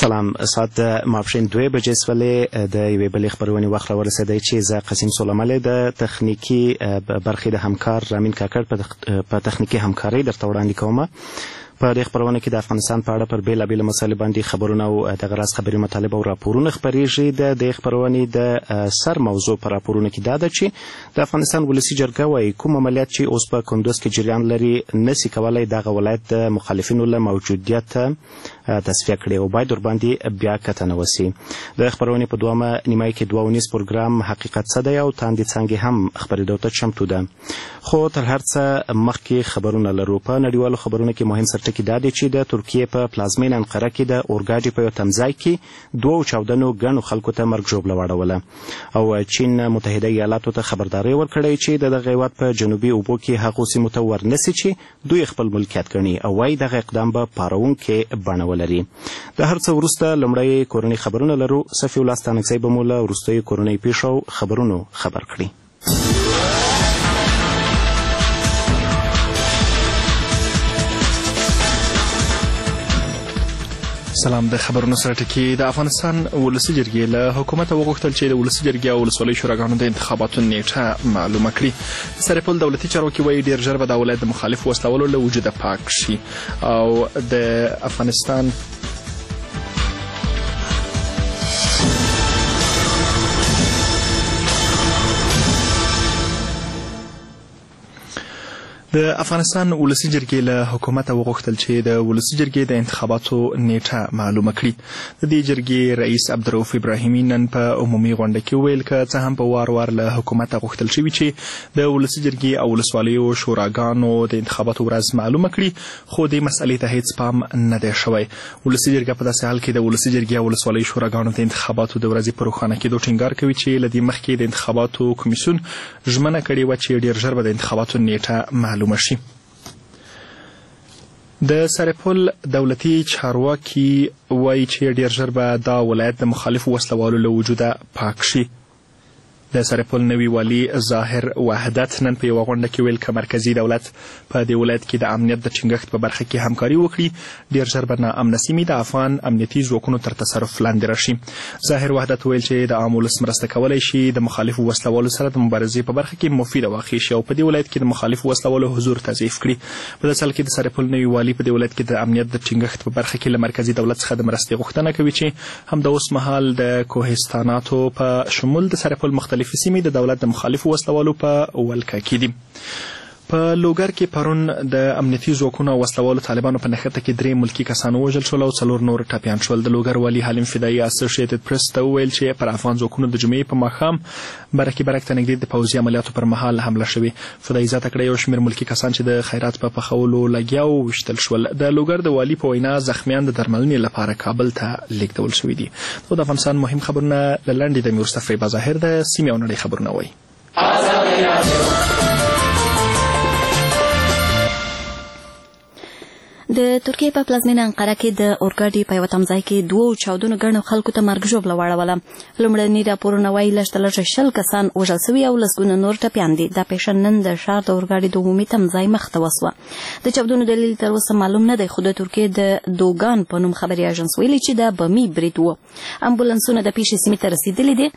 سلام. ساعت ماپښین 2 بجې سولې د یوې بلې خبرونې وخت راورسېدی چې زه قسیم سلیمالی د تخنیکي برخې د همکار رامین کاکړ په تخنیکي همکارۍ درته وړاندې کومه. په دې خبرونه کې د افغانستان په اړه پر بېلابېلو مسایلو باندې خبرونه او دغه راز خبري مطالب او راپورونه خپرېږي. د دې خبرونې د سر موضوع په راپورونه کې دا ده چې د افغانستان ولسي جرګه وایي کوم عملیات چې اوس په کندوز کې جریان لري نسي کولی دغه ولایت د مخالفینو له موجودیت تصفیه کړي او باید ورباندې بیا کتنه وسي. د خبرونې په دومه نیمایي کې 2.5 پروګرام حقیقت څه دی او تاندې څانګې هم خپرېدو ته چمتو ده. خو تر هر څه مخکې خبرونه لرو. په نړیوالو خبرونو کې مهم سرټکي دا دی چې د ترکیې په پلازمینه انقره کې د اورګاډي په یو تمځای کې 2 چاودنو ګڼو خلکو ته مرګ ژوبله واړوله او چین متحده ایالاتو ته خبرداری ورکړی چې د دغه هېواد په جنوبي اوبو کې هغو سیمو ته ورنسي چې دوی خپل ملکیت ګڼي او وایي دغه اقدام به پاروونکې بڼه ولري. د هر څه وروسته لومړی کورنۍ خبرونه لرو. صفي الله ستانکزی به مو له وروستیو کورنۍ پیښو خبرونو خبر کړي. سلام. د خبرونو سره ټکی. د افغانستان ولسي جرګې له حکومت وغوښتل چې د ولسي جرګې او ولسوالۍ شوراګانو د انتخاباتو نیټه معلومه کړي. سرپل دولتي چارواکي وایي ډېر ژر به دا ولایت د مخالف وسلوالو له وجوده پاک شي او د افغانستان ولسي جرګې له حکومت وغوښتل چې د ولسي جرګې د انتخاباتو نیټه معلومه کړي. د دې جرګې رئیس عبدالرؤف ابراهیمي نن په عمومي غونډه کې ویل که څه هم په وار له حکومت غوښتل شوي چې د ولسي جرګې او ولسوالیو شوراګانو د انتخاباتو ورځ معلومه کړي خو دې مسئلې ته هیڅ پام نه دی شوی. ولسي جرګه په داسې حال کې د ولسي جرګې او ولسوالیو شوراګانو د انتخاباتو د ورځې په روښانه کېدو ټینګار کوي چې له دې مخکې د انتخاباتو کمیسیون ژمنه کړې وه چې ډېر ژر به د انتخاباتو نیټه معلومه شي. د سرپل دولتي چارواکي وایي چې ډېر ژر به دا ولایت د مخالفو وسلوالو له وجوده پاک شي. د سرپل نوي والي ظاهر وحدت نن په یوه غونډه کې ویل که مرکزي دولت په دې ولایت کې د امنیت د ټینګښت په برخه کې همکاري وکړي ډېر ژر به ناامنه سیمې د افغان امنیتي ځواکونو تر تصرف لاندې راشي. ظاهر وحدت ویل چې د عام ولس مرسته کولی شي د مخالفو وسلوالو سره د مبارزې په برخه کې مفیده واقع شي او په دې ولایت کې د مخالفو وسلوالو حضور تضعیف کړي. په داسې حال کې د سرپل نوي والي په دې ولایت کې د امنیت د ټینګښت په برخه کې له مرکزي دولت څخه د مرستې غوښتنه کوي چې هم د اوس مهال د کوهستاناتو په شمول د سرپل مختلفې سیمې د دولت د مخالفو وسلوالو په ولکه کې دي. په لوګر کې پرون د امنیتي ځواکونو او وسلوالو طالبانو په نښته کې 3 ملکي کسان ووژل شول او 4 نور ټپیان شول. د لوګر والي حلیم فدایي اسوسییټډ پریس ته وویل چې پر افغان ځواکونو د جمعې په ماښام برکې برک ته نږدې د پوځي عملیاتو پر مهال حمله شوې. فدایي زیاته کړه یو شمېر ملکي کسان چې د خیرات په پخولو لګیا وو ویشتل شول. د لوګر د والي په وینا زخمیان د درملنې لپاره کابل ته لیږدول شوي دي. د افغانستان مهم خبرونه له لنډې د مصطفی بظاهر د سیمې او نړۍ خبرونه وایي. د ترکیې په پلازمینه انقره کې د اورګاډي په یوه تمځای کې 2 چاودنو ګڼو خلکو ته مرګ ژوبله واړوله. لومړني راپورونه وایي لږ تر لږه 20 کسان وژل سوي او لسګونه نور ټپیان دي. دا پیښه نن د ښار د اورګاډي د عمومي تمځای مخ ته وسوه. د چاودنو دلیل تر اوسه معلوم نه دی خو د ترکیې د دوګان په نوم خبري اژانس ویلي چې دا بمي برید و. امبولانسونه د پیښې سیمې ته رسېدلي دي.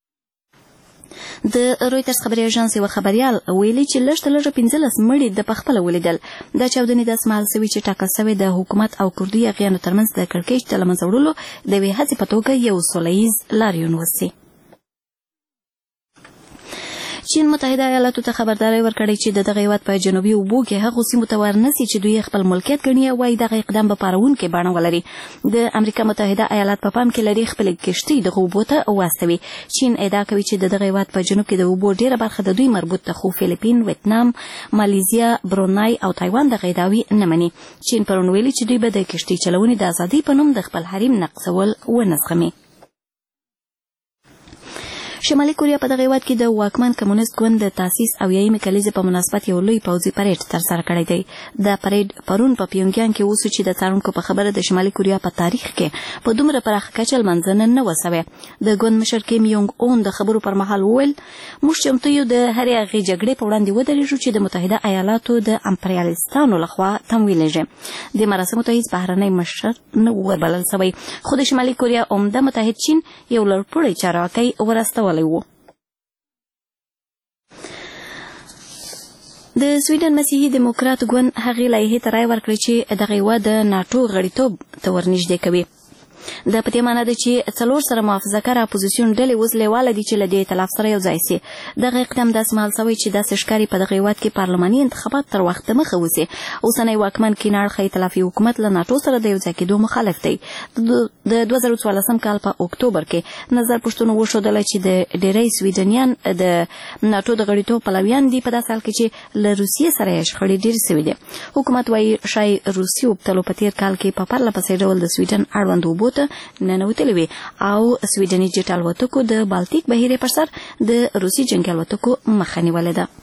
د رویټرز خبري اژانس یو خبريال ویلي چې لږ تر لږه 15 مړي د پخپله ولیدل. دا چاودنې داسې مهال سوي چې ټاکل سوی د حکومت او کردي اغیانو ترمنځ د کړکېچ د له منځه وړلو د یوې هڅې په توګه یو سوله ییز لاریون وسي. چین متحده ایالاتو ته خبرداری ورکړی چې د دغه هېواد په جنوبي اوبو کې هغو سیمو ته ورنسي چې دوی خپل ملکیت ګڼي او وایي دغه اقدام به پاروونکې بڼه ولري. د امریکا متحده ایالات په پام کې لري خپلې کښتۍ دغه اوبو ته واستوي. چین ادعا کوي چې د دغه هېواد په جنوب کې د اوبو ډېره برخه د دوی مربوط ده خو فیلیپین، ویتنام، مالیزیا، برونای او تایوان دغه ادعاوې نه مني. چین پرون ویلي چې دوی به د کښتۍ چلونې د ازادۍ په نوم د خپل حریم نقضول ونه زغمي. شمالي کوریا په دغه هیواد کې د واکمن کمونیست ګوند د تاسیس او یایمې کلیزې په مناسبت یو لوی پوځي پریډ ترسره کړی دی. دا پریډ پرون په پیونګیانګ کې وسو چې د څارونکو په خبره د شمالي کوریا په تاریخ کې په دومره پراخه کچه لمانځنه نه وه سوې. د ګوند مشر کیم یونګ اون د خبرو پر مهال وویل موږ چمتو یو د هرې هغې جګړې په وړاندې ودرېږو چې د متحده ایالاتو د امپریالیستانو لخوا تمویلېږي. د مراسمو ته هیڅ بهرنی مشر نه وربلل سوی، خو د شمالي کوریا عمده متحد چین یو لړپوړی چارواکی ورستولی و. د سویډن مسیحي دیموکرات ګوند هغې لایحې ته رایه ورکړې چې دغه هیواد د ناټو غړیتوب ته ورنږدې کوي. دا په دې معنی ده چې 4 سره محافظه‌کاره اپوزیسیون ډلې اوس لیواله دي چې له دې ائتلاف سره یو ځای سي. دغه اقدام داسې مهال سوی چې داسې ښکاري په دغه هیواد کې پارلماني انتخابات تر وخت دمخه وسي. اوسنی واکمن کیناړ اړخه ائتلافي حکومت له ناټو سره د یو ځای کېدو مخالف دی. د 2014 کال په اکتوبر کې نظر پوښتنو وښودله چې د ډېری سویډنیان د ناټو د غړیتوب پلویان دي په داسې حال کې چې له روسیې سره یې شخړې ډېرې سوي دي. حکومت وایي ښایي روسي وبتلو په تېر کال کې په پرله پسې ډول د سویډن اړوند اوبو ته ننوتلې وي او سویډني جټ الوتکو د بالتیک بهیرې پر سر د روسي جنګي الوتکو مخه نیولې ده.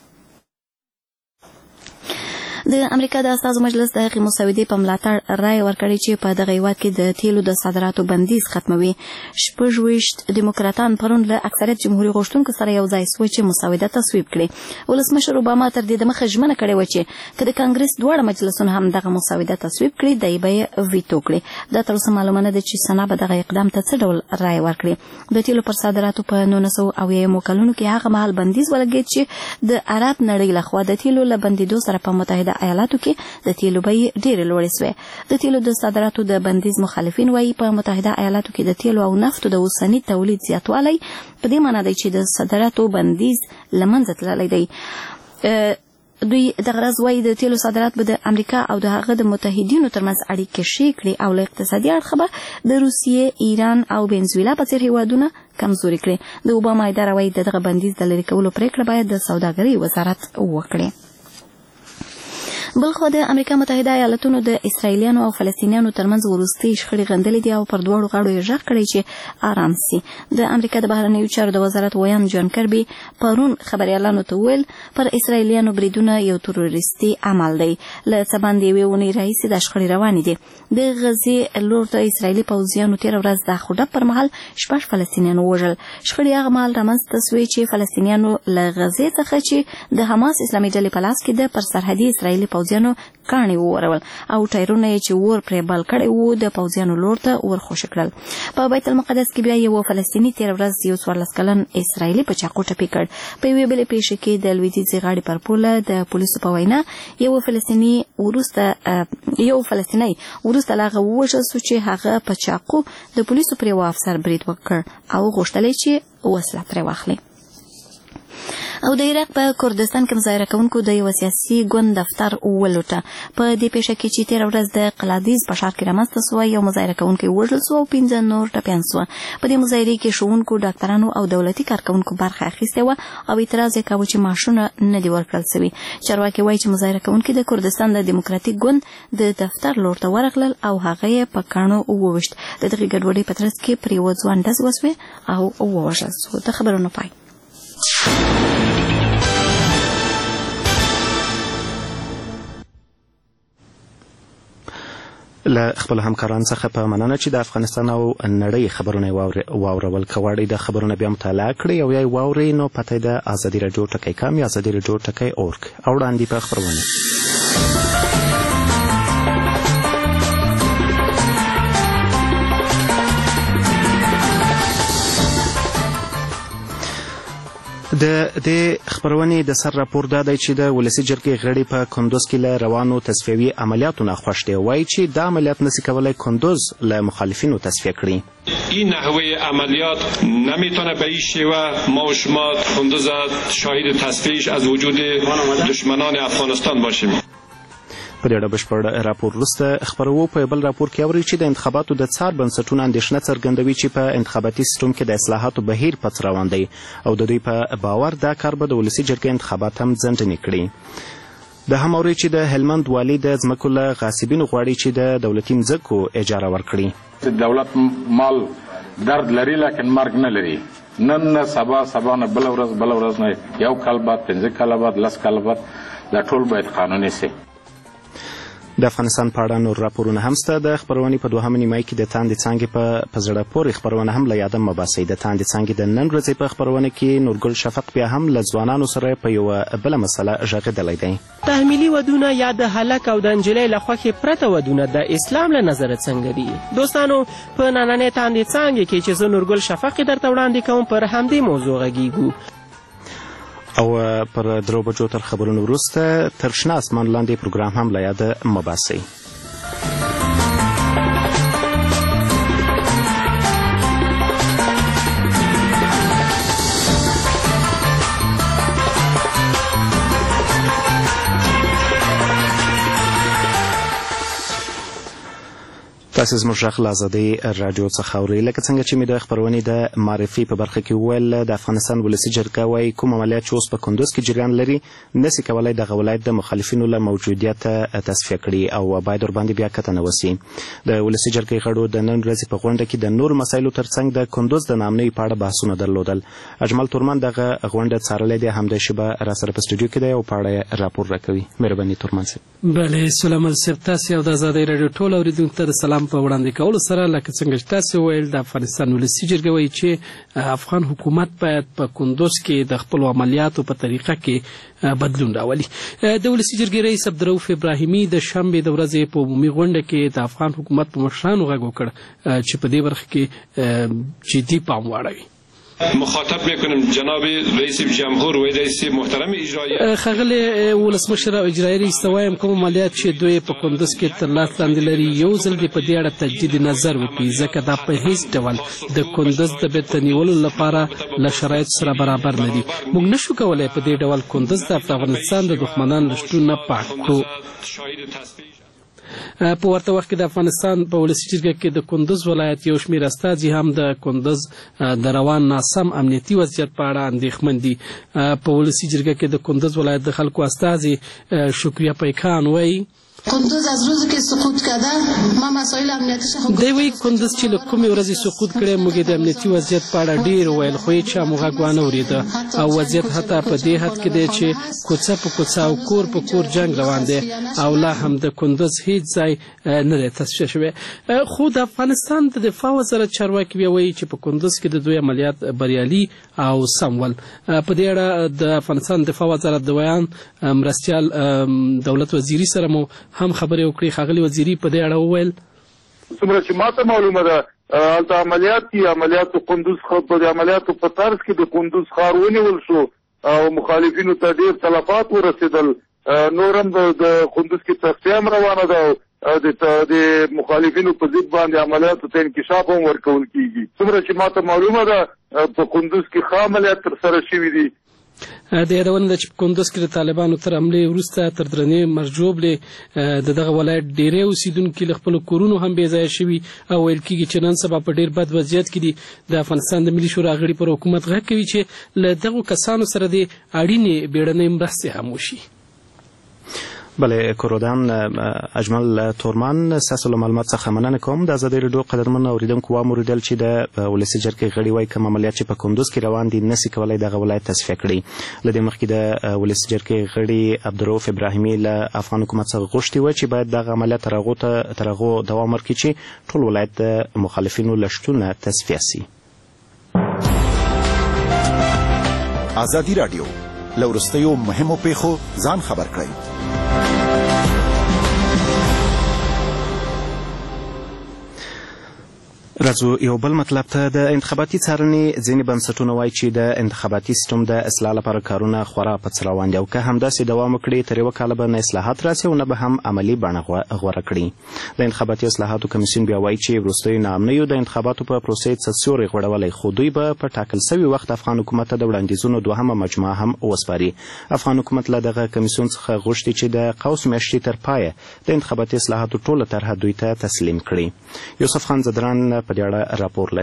د امریکا د استازو مجلس د هغې مسودې په ملاتړ رایه ورکړې چې په دغه هیواد کې د تیلو د صادراتو بندیز ختموي. 26 دیموکراتان پرون له اکثریت جمهوري غوښتونکو سره یو ځای سوه چې مسوده تصویب کړي. ولسمشر اوباما تر دې دمخه ژمنه کړې وه چې که د کانګرس دواړه مجلسونه هم دغه مسوده تصویب کړي دی به یې ویتو کړي. دا تر اوسه معلومه نه ده چې سنا به دغه اقدام ته څه ډول رایه ورکړي. د تیلو پر صادراتو په 1990 کلونو کې هغه مهال بندیز ولګېد چې د عرب نړۍ لخوا د تیلو له بندېدو سره په متحده ایالاتو کې د تیلو بیې ډېرې لوړې سوې. د تیلو د صادراتو د بندیز مخالفین وایي په متحده ایالاتو کې د تیلو او نفتو د اوسني تولید زیاتوالی په دې معنی دی چې د صادراتو بندیز له منځه تللی دی. دوی دغه راز وایي د تیلو صادرات به د امریکا او د هغه د متحدینو ترمنځ اړیکې ښې کړي او له اقتصادي اړخه به د روسیې، ایران او وینزویلا په څېر هیوادونه کمزوري کړي. د اوباما اداره وایي دغه بندیز د لرې کولو پرېکړه باید د سوداګرۍ وزارت وکړي. بلخوا د امریکا متحده ایالاتونو د اسرائیلیانو او فلسطینیانو ترمنځ وروستۍ شخړې غندلې دي او پر دواړو غاړو یې غږ کړی چې آرام سي. د امریکا د بهرنیو چارو د وزارت ویان جان کربي پرون خبریالانو ته وویل پر اسرائیلیانو بریدونه یو تروریستي عمل دی. له څه باندې یوې اونۍ راهیسې دا شخړې روانې دي. د غزې لور ته اسرائیلي پوځیانو تېره ورځ د خودب پر مهال 6 فلسطینیان ووژل. شخړې هغه مهال رامنځته سوې چې فلسطینیانو له غزې څخه چې د حماس اسلامي ډلې په لاس کې د پر سرحدي اسرائیلي پوځیانو کاڼي وورول او ټایرونه یې چې ور پرې بل کړی وو د پوځیانو لور ته ورخوشي کړل. په بیت المقدس کې بیا یو فلسطیني تېره ورځ یو 14 کلن اسرائیلي په چاقو ټپي کړ. په یوې بلې پیښه کې د لویدیځې غاړې پر پوله د پولیسو په وینا یو فلسطیني وروسته له هغه ووژل سو چې هغه په چاقو د پولیسو پر یو افسر برید وکړ او غوښتل چې وسله ترې واخلي. او د عراق په کردستان کې مظاهره کوونکو د یو سیاسي ګوند دفتر ولوټه. په دې پیښه کې چې تېره ورځ د قلادیز په ښار کې رامنځته سوه یو مظاهره کوونکی ووژل سو او 15 نور ټپیان سوه. په دې مظاهرې کې ښوونکو، ډاکټرانو او دولتي کارکوونکو برخه اخیستې وه او اعتراض یې کاوه چې معاشونه نه دي ورکړل سوي. چارواکي وایي چې مظاهره کوونکي د کردستان د دیموکراتیک ګوند د دفتر لور ته ورغلل او هغه یې په کاڼو وویشت. د دغې ګډوډۍ په ترڅ کې پر یوه ځوان ډزې وسوې او ووژل سو. د خبرونو پای. له خپل همکاران څخه په مننه چې د افغانستان او نړۍ خبرونه واورول. که غواړئ د خبرونه بیا مطالعه کړئ او یا یې واورئ نو پته یې د ازادي راډیو ټکی کام یا ازادي راډیو ټکی اورګ او وړاندې په خپرونه. د دې خبرونې د سر راپور دا دی چې د ولسي جرګې غړي په کندوز کې له روانو تصفیوي عملیاتو نه خوښ دي. وایي چې دا عملیات نشي کولای کندوز له مخالفینو تصفیه کړي. این نحوه عملیات نمیتونه به این شیوه ما و شما کندوز شاهد تصفیهش از وجود دشمنان افغانستان باشیم. په دې اړه بشپړ راپور وروسته خپروو. په بل راپور کې اورئ چې د انتخاباتو د څار بنسټونه اندېښنه څرګندوي چې په انتخاباتي سیسټم کې د اصلاحاتو بهیر پڅ روان دی او د دوی په باور دا کار به د ولسي جرګې انتخابات هم ځنډنې کړي. د هم اورئ چې د هلمند والي د ځمکو له غاصبینو غواړي چې د دولتي مځکو اجاره ورکړي. دولت مال درد لري لیکن مرګ نه لري. نن نه سبا نه بله ورځ نه 1 کال بعد 15 کال بعد 10 کال بعد دا ټول باید قانوني سي. د افغانستان په اړه نور راپورونه هم شته. د خپرونې په دوهمه نیمایي کې د تاندې څانګې په زړه پورې خپرونه هم له یاده مه باسئ. د تاندې څانګې د نن ورځې په خپرونه کې نورګل شفق بیا هم له ځوانانو سره په یوه بله مسله غږېدلی دی. تحمیلي ودونه یا د هلک او د نجلۍ له خوښې پرته ودونه د اسلام له نظره څنګه دي؟ دوستانو په نننۍ تاندې څانګې کې چې زه نورګل شفق درته وړاندې کوم پر همدې موضوع غږیږو او پر 3 بجو تر خبرونو وروسته تر شنه اسمان لاندې پروګرام هم له یاده مه باسئ. تاسو زموږ غږ له ازادۍ راډیو څخه اورئ. لکه څنګه چې مې د خپرونې د معرفي په برخه کې وویل، د افغانستان ولسي جرګه وایي کوم عملیات چې اوس په کندوز کې جریان لري نسي کولی دغه ولایت د مخالفینو له موجودیت تصفیه کړي او باید ورباندې بیا کتنه وسي. د ولسي جرګې غړو د نن ورځې په غونډه کې د نورو مسایلو ترڅنګ د کندوز د نامنۍ په اړه بحثونه درلودل. اجمل تورمان دغه غونډه څارلې ده، همدا شیبه راسره په سټوډیو کې دی او په اړه راپور راکوي. مهرباني تورمان صاحب. بله، سلام صاحب، تاسو او د ازادۍ راډیو ټول اوریدونکو ته د سلام په وړاندې کولو سره لکه څنګه چې تاسو ویل د افغانستان ولسي جرګه وایي چې افغان حکومت باید په کندوز کې د خپلو عملیاتو په طریقه کې بدلون راولي. د ولسي جرګې رئیس عبدالرؤف ابراهیمي د شنبې د ورځې په عمومي غونډه کې د افغان حکومت په مشرانو غږ وکړ چې په دې برخه کې جدي پام واړوي. مخاطب میکنم جناب رئیس جمهور و رئیس محترم اجرایی ښاغلی ولسمشر او اجرایي رئیس ته وایم کوم عملیات چې دوی په کندوز کې تر لاس لاندې لري یو ځل دې په دې اړه تجدید نظر وکړي، ځکه دا په هیڅ ډول د کندوز د بیرته نیولو لپاره له شرایطو سره برابر نه دي. موږ نشو کولی په دې ډول کندوز د افغانستان د دښمنانو له شتون نه پاک کړو. په ورته وخت کې د افغانستان په ولسي جرګه کې د کندوز ولایت یو شمېر استازي هم د کندوز د روان ناسم امنیتي وضعیت په اړه اندېښمن دي. په ولسي جرګه کې د کندوز ولایت د خلکو استازي شکریه پیکان وایي کندوز از روزی که سقوط کرده ما مسائل امنیتیش خوب دی وایي کندوز چې له کومې ورځې سقوط کړی موږ د امنیتي وضعیت په اړه ډېر وویل خو هېچا مو غږ وانه اورېده او وضعیت حتی په دې حد کې دی چې کوڅه په کوڅه او کور په کور جنګ روان دی او لا هم د کندوز هېڅ ځای نه دی تصفیه شوی. خو د افغانستان د دفاع وزارت چارواکي بیا وایي چې په کندوز کې د دوی عملیات بریالي او سم ول. په دې اړه د افغانستان دفاع وزارت د ویان مرستیال دولت وزیري سره مو هم خبرې وکړې. ښاغلي وزیري په دې اړه وویل څومره چې ماته معلومه ده هلته عملیات دي، عملیاتو قندوز په د عملیاتو په طرز کې د قندوز ښار ونیول شو او مخالفینو ته ډېر تلفات ورسېدل. نور هم د قندوز کې تصفیه هم روانه ده او د مخالفینو په ضد باندې عملیاتو ته انکشاف هم ورکول کېږي. څومره چې ماته معلومه ده په قندوز کې ښه عملیات ترسره شوي دي. د یادونه ده چې په کندوز کې د طالبانو تر حملې وروسته تر درنې مرجوبلې د دغه ولایت ډېری اوسېدونکي له خپلو کورونو هم بې ځایه شوي او ویل کېږي چې نن سبا په ډېر بد وضعیت کې دي. د افغانستان د ملي شورا غړي پر حکومت غږ کوي چې له دغو کسانو سره د اړینې بیړنۍ مرستې هم وشي. بله کورودان اجمل تورمان ستاسو له معلومات څخه مننه کوم. د ازادۍ راډیو قدرمن اوریدونکو واورېدل چې د ولسي جرګې غړي وایي کوم عملیات چې په کندوز کې روان دي نسي کولی دغه ولایت تصفیه کړي. له دې مخکې د ولسي جرګې غړي عبدالرؤف ابراهیمي له افغان حکومت څخه غوښتي وه چې باید دغه عملیات تر هغو دوام ورکړي چې ټول ولایت د مخالفینو له شتونه تصفیه سي. ازادي راډیو له وروستیو مهمو پیښو ځان خبر کړئ. راځو یو بل مطلب ته. د انتخاباتي څارنې ځینې بنسټونه وایي چې د انتخاباتي سیستم د اصلاح لپاره کارونه خورا په څه روان دي او که همداسې دوام وکړي تر یوه کاله به نه اصلاحات راسي او نه به هم عملي بڼه غوره کړي. د انتخاباتي اصلاحاتو کمیسیون بیا وایي چې وروستیو ناامنیو د انتخاباتو په پروسې څه سیوری غوړولی خو دوی به په ټاکل سوي وخت افغان حکومت ته د وړاندیزونو دوهمه مجموعه هم وسپاري. افغان حکومت له دغه کمیسیون څخه غوښتي چې د قوس میاشتې تر پایه د انتخاباتي اصلاحاتو ټوله طرحه دوی ته تسلیم کړي. یوسف خان زدران په دې اړه راپور لري.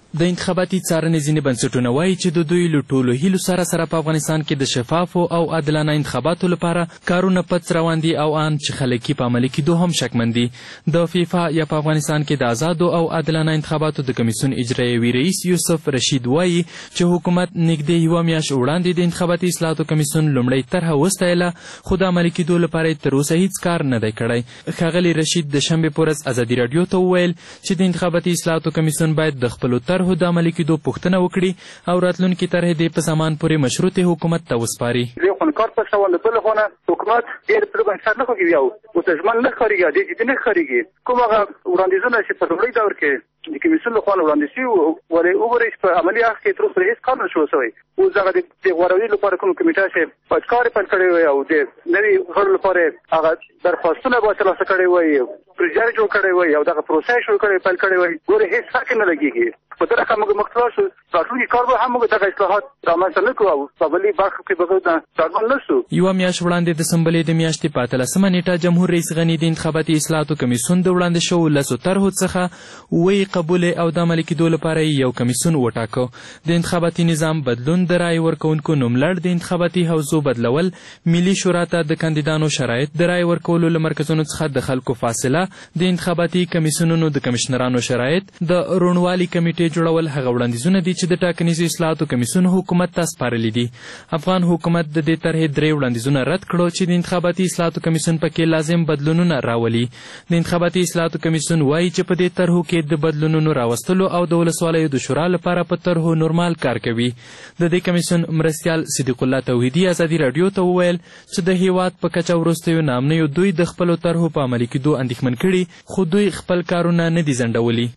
د انتخاباتي څارنې ځینې بنسټونه وایي چې د دوی له ټولو هیلو سره په افغانستان کې د شفافو او عادلانه انتخاباتو لپاره کارونه پڅ روان دي او ان چې خلک په عملي کېدو هم شکمن دي. د فیفا یا په افغانستان کې د آزادو او عادلانه انتخاباتو د کمیسیون اجرایوي رئیس یوسف رشید وایي چې حکومت نږدې یوه میاشت وړاندې د انتخاباتي اصلاحاتو کمیسیون لومړی طرحه وستایله، خو د عملي کېدو لپاره یې تر اوسه هیڅ کار نه دی کړی. ښاغلي رشید د شنبې په ورځ ازادي راډیو ته وویل چې د انتخاباتي اصلاحاتو کمیسیون باید د خپلو طرحو د عملي کېدو پوښتنه وکړي او راتلونکي طرحې دې په زمان پورې مشروطې حکومت ته وسپاري. کار په شوال بل خونه حکومت ډېر پر بنسټ نه کوي او متجمل نه خاريږي د دې نه خاريږي کومه وړاندیزونه چې په لومړي دور کې د کمیسیون له خوا وړاندې شي ولې وګورئ چې په عملي اړخ کې تر اوسه هیڅ کار نشو شوی. اوس هغه د غوړوي لپاره کوم کمیټه چې په کار پیل کړی وي او د نوي غړو لپاره هغه درخواستونه به ترلاسه کړی وي، پروژې جوړ کړی وي او دغه پروسه شروع کړی پیل کړی وي، ګوره هیڅ حق نه لګیږي. په دغه کوم مقصد شو راتلونکي کار به هم موږ دغه اصلاحات رامنځته نه کوو په بلې برخه کې به څرګند نه شو. یوه میاشت وړاندې د سنبلې د میاشتې په 18مه نیټه جمهور رئیس غني د انتخاباتي اصلاحاتو کمیسیون د وړاندې شوو 10 طرحو څخه وی قبول او د عملي کېدو لپاره یو کمیسیون وټاکه. د انتخاباتي نظام بدلون، د رای ورکوونکو نوملړ، د انتخاباتي حوزو بدلول، ملي شورا ته د کاندیدانو شرایط، د رای ورکولو له مرکزونو څخه د خلکو فاصله، د انتخاباتي کمیسیونونو د کمشنرانو شرایط، د روڼوالي کمیټې جوړول هغه وړاندیزونه دي چې د ټاکنیزو اصلاحاتو کمیسیون حکومت ته سپارلي دي. افغان حکومت د دې طرحې 3 وړاندیزونه رد کړو چې د انتخاباتي اصلاحاتو کمیسیون پکې لازم بدلونونه راولي. د انتخاباتي اصلاحاتو کمیسیون وایي چې په دې طرحو کې د بدلونونو راوستلو او د ولسوالیو د شورا لپاره په طرحو نورمال کار کوي. د دې کمیسیون مرستیال صدیق الله توحیدي ازادي راډیو ته وویل چې د هیواد په کچه وروستیو نامنیو دوی د خپلو طرحو په عملي کېدو اندېښمن کړي، خو دوی خپل کارونه نه دي ځنډولي.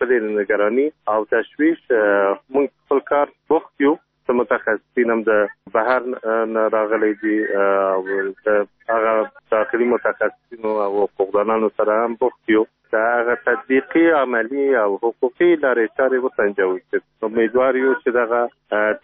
نگرانی او تشویش موږ خپل کار بوخت یو. متخصصین هم د بهر نه راغلي دي او هغه داخلي متخصصینو او حقوقدانانو سره هم بوخت یو. د هغه تطبیقي عملي او حقوقي لارې چارې وسنجوو. امیدوار یو چې دغه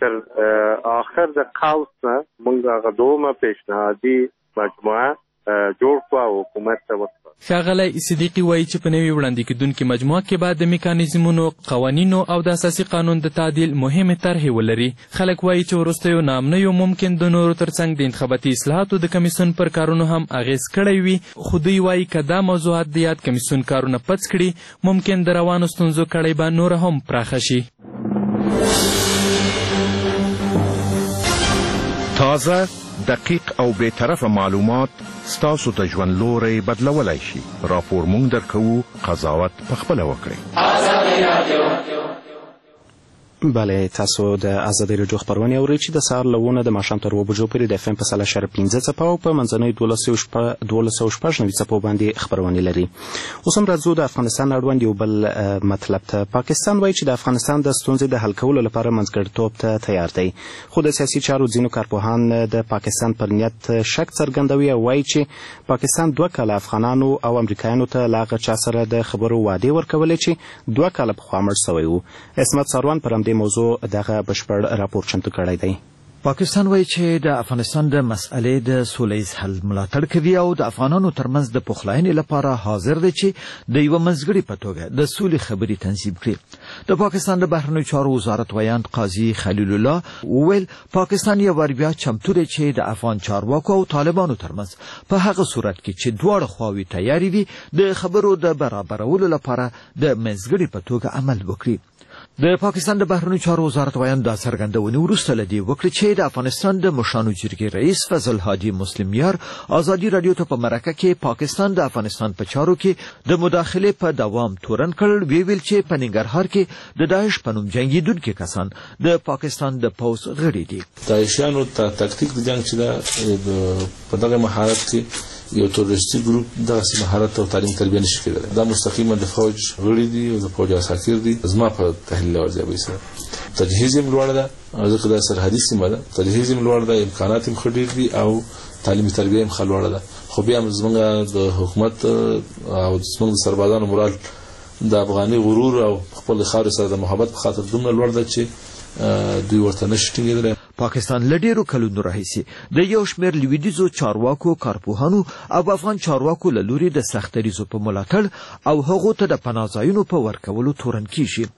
تر آخر د قوس نه موږ هغه دومره پیشنهادي مجموعه جوړ کړو او حکومت ته وسپارو. ښاغلی صدیقي وایي چې په نوي وړاندې کېدونکې مجموعه کې به د میکانیزمونو، قوانینو او د اساسي قانون د تعدیل مهمې طرحې ولري. خلک وایي چې وروستیو نامنیو ممکن د نورو ترڅنګ د انتخاباتي اصلاحاتو د کمیسیون پر کارونو هم اغیز کړی وي، خو دوی وایي که دا موضوعات د یاد کمیسیون کارونه پڅ کړي ممکن د روانو ستونزو کړۍ به نوره هم پراخه شي. تازه، دقیق او بی‌طرفه معلومات ستاسو ته ژوند لوری بدلولی شي. راپور مونږ درکوو، قضاوت پخپله وکړئ. بله، تاسو د ازادي راډیو خبرونه اورئ چې د سهار له 9 د ماښام تر 2 بجو پورې د FM په 1.5 څپو او په منځنۍ 12.9 څپو باندې خبرونه لري. اوس هم راځو د افغانستان اړوند یو بل مطلب ته. پاکستان وایي چې د افغانستان د ستونزې د حل کولو لپاره منځګړیتوب ته تیار دی، خو د سیاسي چارو ځینو کارپوهان د پاکستان پر نیت شک څرګندوي او وایي چې پاکستان 2 کاله افغانانو او امریکایانو ته له هغه چا سره د خبرو وعدې ورکولې چې 2 کاله پخوا مړ سوی و. عصمت ساروان پر موضوع دغه بشپړ راپور چمتو کړی دی. پاکستان وایي چې د افغانستان د مسئلې د سولهییز حل ملاتړ کوي او د افغانانو ترمنځ د پخلاینې لپاره حاضر دی چې د یوه منځګړي په توګه د سولې خبرې تنظیم کړي. د پاکستان د بهرنیو چارو وزارت ویاند قاضي خلیل الله وویل پاکستان یو وار بیا چمتو دی چې د افغان چارواکو او طالبانو ترمنځ په هغه صورت کې چې دواړه خواوې تیارې وي د خبرو د برابرولو لپاره د منځګړي په توګه عمل وکړي. د پاکستان د بهرنیو چارو وزارت ویاند دا څرګندونې وروسته له دې وکړې چې د افغانستان د مشرانو جرګې رئیس فضل حاجي مسلم یار ازادي راډیو ته په مرکه کې پاکستان د افغانستان په چارو کې د مداخلې په دوام تورن کړ. ویل چې په ننګرهار کې د داعش په نوم جنګېدونکي کسان د پاکستان د پوځ غړي دي. داعشیانو ته تکتیک د جنګ چې په دغه مهارت کې یو تروریستي ګروپ دغه مهارت او تعلیم تربیه نشي کېدلی. دا مستقیما د فوج غړي دي او د فوج عساکر دي. زما په تحلیل ورځي سره تجهیز یې لوړ ده، ځکه دا سرحدي سیمه ده، تجهیز یې لوړ ده، امکانات یې ښه ډېر دي او تعلیمي تربیه یې ښه لوړه ده. خو بیا هم زموږ د حکومت او زموږ د سربازانو مورال د افغاني غرور او خپل خاورې سره د محبت په خاطر دومره لوړ ده چې دوی ورته نشي ټینګېدلی. پاکستان له ډېرو کلونو راهیسې د یو شمېر لویدیځو چارواکو، کارپوهانو او افغان چارواکو له لوري د سختدریزو په ملاتړ او هغو ته د پناه ځایونو په ورکولو تورن کیږي.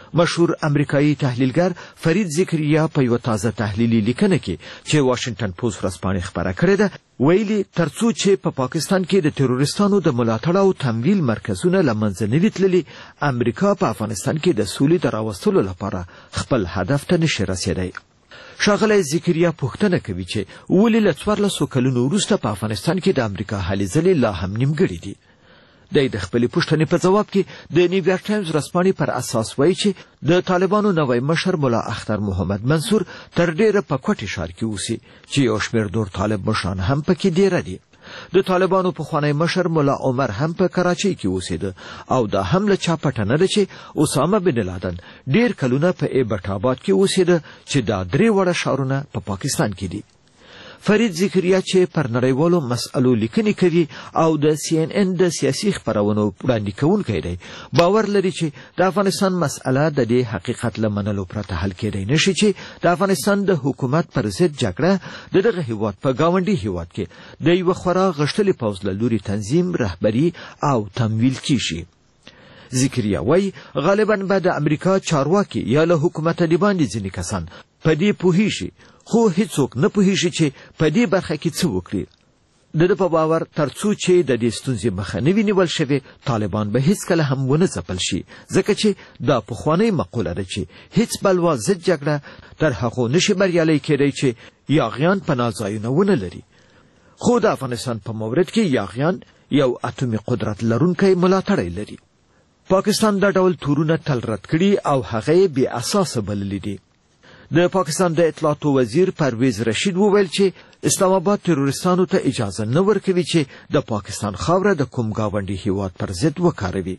مشهور امریکایي تحلیلګر فرید ذکریا په یو تازه تحلیلي لیکنه کې چې واشنگټن پوسټ ورځپاڼې خبره کړې ده ویلي ترڅو چې په پاکستان کې د تروریستانو د ملاتړ او تمویل مرکزونه له منځه نه وي تللي، امریکا په افغانستان کې د سولې د راوستلو لپاره خپل هدف ته نشي رسېدی. ښاغلی ذکریا پوښتنه کوي چې ولې له 14 کلونو وروسته په افغانستان کې د امریکا هلې ځلې لا هم نیمګړي دي. د خپلې پوښتنې په ځواب کې د نیویارک ټایمز ورځپاڼې پر اساس وایي چې د طالبانو نوی مشر ملا اختر محمد منصور تر ډیره په کوټې ښار کې اوسي چې یو شمېر نور طالب مشران هم پکې ډیره دي. د طالبانو پخوانی مشر ملا عمر هم په کراچۍ کې اوسېده او دا هم له چا پټه نه ده چې اسامه بن لادن ډیر کلونه په ایبټ آباد کې اوسېده چې دا 3 وړه ښارونه په پاکستان کې دي. فرید ذکریا چې پر نړیوالو مسألو لیکنې کوي او د CNN د سیاسي خپرونو وړاندې کوونکی دی، باور لري چې د افغانستان مسأله د دې حقیقت له منلو پرته حل کېدی نشي چې د افغانستان د حکومت پر ضد جګړه د دغه هیواد په ګاونډي هیواد کې د یو خورا غښتلي پوځ له لوري تنظیم، رهبري او تمویل کیږي. ذکریا وایي غالبا به د امریکا چارواکي یا له حکومت د باندې ځینې کسان په دې پوهیږي، خو هیڅوک نه پوهیږي چې په دې برخه کې څه وکړي. د په باور ترڅو چې د دې ستونزې مخه نه وي نیول شوې، طالبان به هیڅکله هم ونه ځپل شي، ځکه چې دا پخوانۍ مقوله ده چې هیڅ بلوا ضد جګړه تر هغو نشي بریالی کېدی چې یاغیان پناه ځایونه ونه لري. خو د افغانستان په مورد کې یاغیان یو اتومي قدرت لرونکی ملاتړی لري. پاکستان دا ډول تورونه تل رد کړي او هغه یې بې اساسه بللي دي. د پاکستان د اطلاعاتو وزیر پرویز رشید وویل چې اسلام آباد تروریستانو ته اجازه نه ورکوي چې د پاکستان خاوره د کوم ګاونډي هیواد پر ضد وکاروي.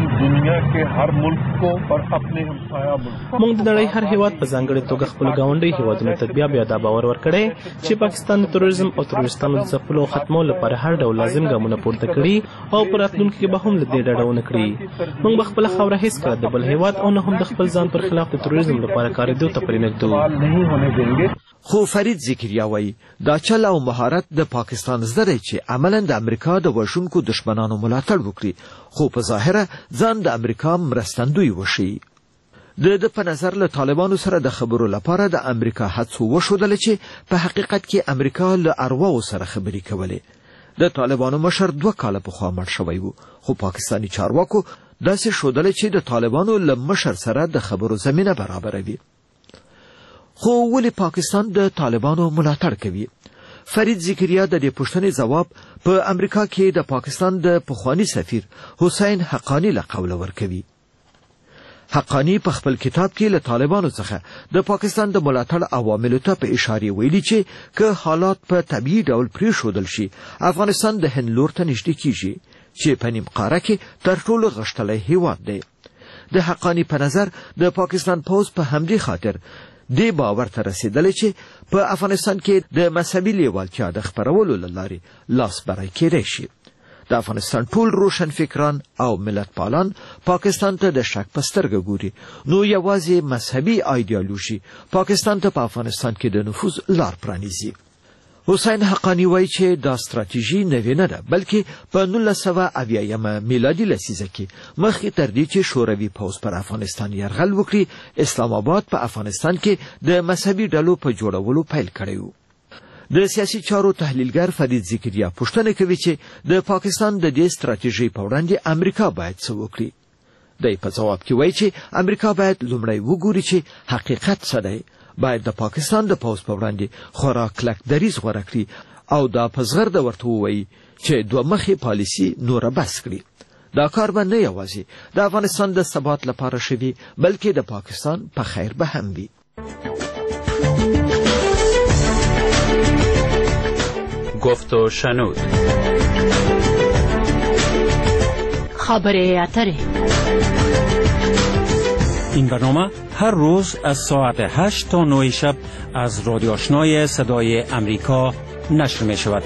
موږ د نړۍ هر هیواد په ځانګړې توګه خپل ګاونډي هیوادونو ته بیا دا باور ورکړی چې پاکستان د تروریزم او تروریستانو د ځپلو او ختمولو لپاره هر ډول لازم ګامونه پورته کړي او په راتلونکي کې به هم له دې ډډه ونه کړي. موږ به خپله خاوره هېڅکله د بل هیواد او نه هم د خپل ځان پر خلاف د تروریزم لپاره کارېدو ته پرې نږدو. خو فرید ذکریا وایي دا چل او مهارت د پاکستان زده دی چې عملا د امریکا د وژونکو دشمنانو ملاتړ وکړي، خو په ظاهره ځان د امریکا مرستندوی وشي. د په نظر له طالبانو سره د خبرو لپاره د امریکا هڅو وښودله چې په حقیقت کې امریکا له ارواو سره خبرې کولې. د طالبانو مشر 2 کاله پخوا مړ شوی و، خو پاکستاني چارواکو داسې ښودله چې د طالبانو له مشر سره د خبرو زمینه برابروي. خو ولې پاکستان د طالبانو ملاتړ کوي؟ فرید ذکریا د دې پوښتنې ځواب په امریکا کې د پاکستان د پخوانی سفیر حسین حقانی له قوله ورکوي. حقانی په خپل کتاب کې له طالبانو څخه د پاکستان د ملاتړ عواملو ته په اشاره ویلي چې که حالات په طبیعي ډول پرېښودل شي، افغانستان د هند لور ته نږدې کیږي چې په نیم قاره کې تر ټولو غښتلی هیواد دی. د حقانی په نظر د پاکستان پوځ په همدې خاطر دې باور ته رسېدلی چې په افغانستان کې د مذهبي لیوالتیا د خپرولو له لارې لاس بری کېدی شي. د افغانستان ټول روشن فکران او ملت پالان پاکستان ته د شک په سترګه ګوري، نو یوازې مذهبي ایډیالوژي پاکستان ته په افغانستان کې د نفوذ لار پرانیزي. حسین حقانی وایي چې دا ستراتیژي نوې نه ده، بلکې په 1980 میلادي لسیزه کې مخکې تر دې چې شوروي پوځ پر افغانستان یرغل وکړي، اسلام آباد په افغانستان کې د مذهبي ډلو په جوړولو پیل کړی و. د سیاسي چارو تحلیلګر فرید ذکریا پوښتنه کوي چې د پاکستان د دې ستراتیژۍ په وړاندې امریکا باید څه وکړي. دی په ځواب کې وایي چې امریکا باید لومړی وګوري چې حقیقت څه دی، باید د پاکستان د پوځ په وړاندې خورا کلک دریځ غوره کړي او دا په زغرده ورته ووایي چې 2 مخې پالیسي نوره بس کړي. دا کار به نه یوازې د افغانستان د ثبات لپاره شوي، بلکې د پاکستان په خیر به هم وي. گفت و شنود. خبر اتره. این برنامه هر روز از ساعت 8 تا 9 شب از رادیو آشنای صدای امریکا نشر می شود.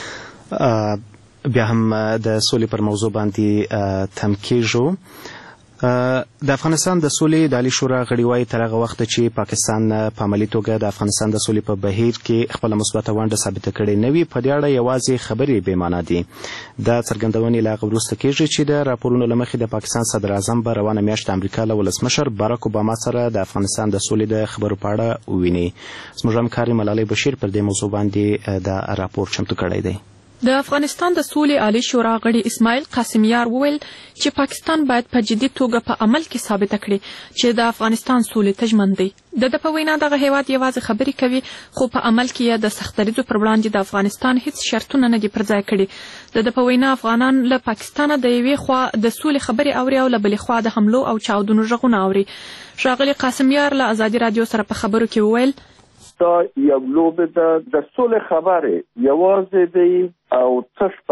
بیا هم د سولې پر موضوع باندې تم کیږو. د افغانستان د سولې د عالي شورا غړي وایي تر هغه وخته چې پاکستان په عملي توګه د افغانستان د سولې په بهیر کې خپله مثبته ونډه ثابته کړې نه وي په دې اړه یوازې خبرې بې معنا دي. دا څرګندونې له هغه وروسته کېږي چې د راپورونو له مخې د پاکستان صدر اعظم به روانه میاشت د امریکا له ولسمشر باراک اوباما سره د افغانستان د سولې د خبرو په اړه وویني. زموږ همکار ملالۍ بشیر پر دې موضوع باندې دا راپور چمتو کړی دی. د افغانستان د سولې عالي شورا غړي اسماعیل قاسمیار وویل چې پاکستان باید په جدي توګه په عمل کې ثابته کړي چې د افغانستان سولې ته ژمن دی. د په وینا دغه هیواد یوازې خبرې کوي خو په عمل کې یې د سختدریځو پر وړاندې د افغانستان هیڅ شرطونه نه دي پر ځای کړي. د په وینا افغانان له پاکستانه د یوې خوا د سولې خبرې اوري او له بلې خوا د حملو او چاودنو غږونه اوري. ښاغلي قاسمیار له ازادي رادیو سره په خبرو کې وویل دا یو لوبه ده د سولې خبرې یوازې دی او تش په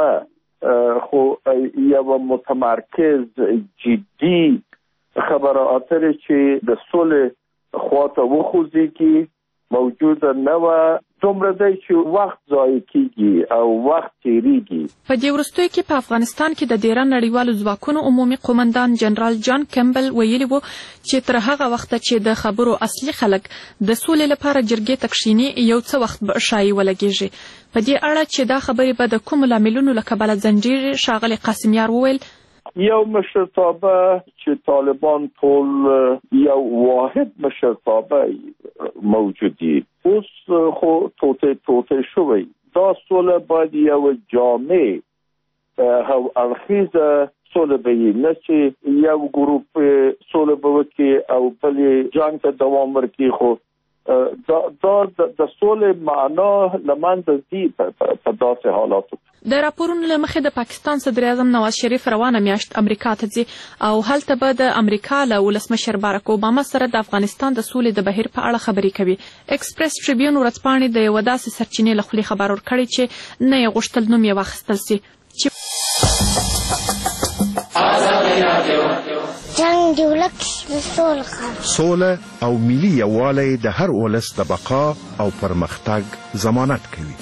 نامه خو یو متمرکز جدي خبره اترې چې د سولې خواته وخوځي موجوده نه وه دومره دی چې وخت ضایع کیږي او وخت تیریږي. په دې وروستیو کې په افغانستان کې د ډیره نړیوالو ځواکونو عمومي قومندان جنرال جان کیمبل ویلي وو چې تر هغه وخته چې د خبرو اصلي خلک د سولې لپاره جرګې ته کښیني یو څه وخت به شایي ولګېږي. په دې اړه چې دا خبرې به د کومو لاملونو له کبله ځنډېږي ښاغلي قاسمیار وویل یو مشرتابه چې طالبان ټول یو واحد مشرتابه موجودی اوس خو توته شوی دا سوله باید یو جامع او اړخیزه سوله به نه چې یو ګروپ سوله به وکړي او بلې جنګ ته دوام ورکړي خو دا د سولې معنا له منځه ځي په داسې حالاتو. د راپورونو له مخې د پاکستان صدر اعظم نواز شریف روانه میاشت امریکا ته ځي او هلته به د امریکا له ولسمشر باراک اوباما سره د افغانستان د سولې د بهیر په اړه خبرې کوي. ایکسپریس ټریبیون ورځپاڼې د یوه داسې سرچینې له خولې خبر ورکړی چې نه یې غوښتل نوم یې واخیستل سي. جنگ دی ولک سوله او ملي یووالی د هر ولس د بقا او پرمختګ ضمانت کوي.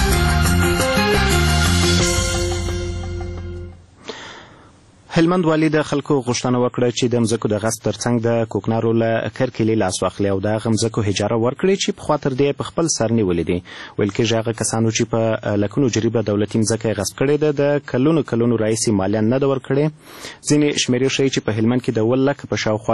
هلمند والي د خلکو غوښتنه وکړه چې د مځکو د غصب ترڅنګ د کوکنارو له کرکیلې لاس واخلي او د هغه مځکو اجاره ورکړي چې پخوا تر دې په خپل سر نیولې دي. ویل کېږي هغه کسانو چې په لکونو جریبه دولتي مځکه یې غصب کړې ده د کلونو راهیسې مالیه نه ده ورکړې. ځینې شمېرې ښیي چې په هلمند کې د 10 لکه په شاوخوا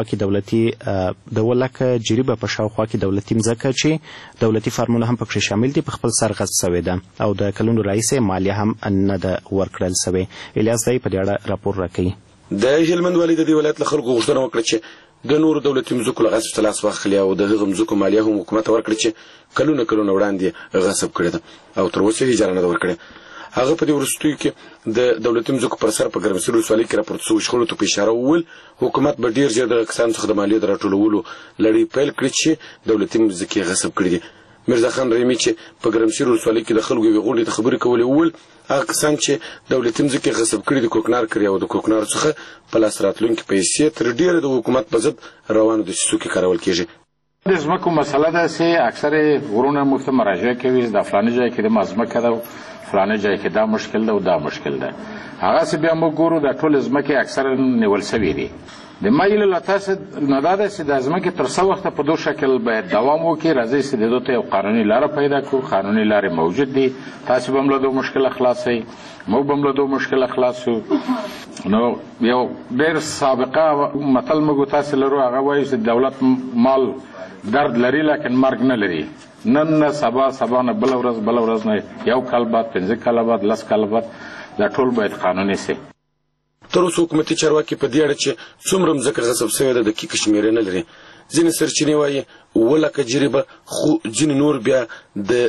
کې د 10 لکه جریبه په شاوخوا کې دولتي مځکه چې دولتي فارمونه هم پکې شامل دي په خپل سر غصب شوې ده او د کلونو راهیسې مالیه هم نه ده ورکړل شوې. الیاس دای په دې اړه راپور راکوي. د هلمند والي د دې ولایت له خلکو غوښتنه وکړه چې د نورو دولتي مځکو له غصب څخه لاس واخلي او د هغه مځکو مالیه هم حکومت ورکړي چې کلونه وړاندې غصب کړې ده او تر اوسه اجاره نه ده ورکړې. هغه په دې وروستیو کې د دولتي مځکو پر سر په ګرمسیر ولسوالۍ کې راپورته شوي شخړو ته په اشاره وویل حکومت به ډېر ژر د کسانو څخه د مالیې د راټولولو لړۍ پیل کړي چې دولتي مځکې غصب کړي دي. میرزا خان رحیمي چې په ګرمسیر ولسوالۍ کې د خلکو یوې غونډې ته خبرې کولې وویل هغه کسان چې دولتي مځکې غصب کړي د کوکنار کړي او د کوکنارو څخه په لاس راتلونکي پیسې تر ډېره د حکومت په ضد روانو دسیسو کې کارول کېږي. د ځمکو مسله ده چې اکثر غرونه موږ ته مراجعه کوي د فلاني ځای کې د ځمکه ده فلاني ځای کې دا مشکل ده او دا مشکل ده هغسې بیا موږ ګورو د ټولې ځمکې اکثر نیول سوي دي. د مایلو له تاسې نه دا ده چې د ځمکې تر څه وخته په دو شکل باید دوام وکړي راځئ چې د دو ته یو قانوني لاره پیدا کړو. قانوني لارې موجود دي تاسې به هم له دو مشکله خلاصئ موږ به هم له دو مشکله خلاصو. نو یو ډېر سابقه متل موږ تاسې لرو هغه وایي چې دولت مال درد لري لیکن مرګ نه لري. نن نه سبا نه بله ورځ نه یو کال بعد 15 کاله بعد 10 کاله بعد دا ټول باید قانوني سي. تر اوسه حکومتي چارواکي په دې اړه چې څومره مځکه غصب شوې ده دقیق شمېرې نه لري. ځینې سرچینې وایي 7 لکه جریبه خو ځینې نور بیا د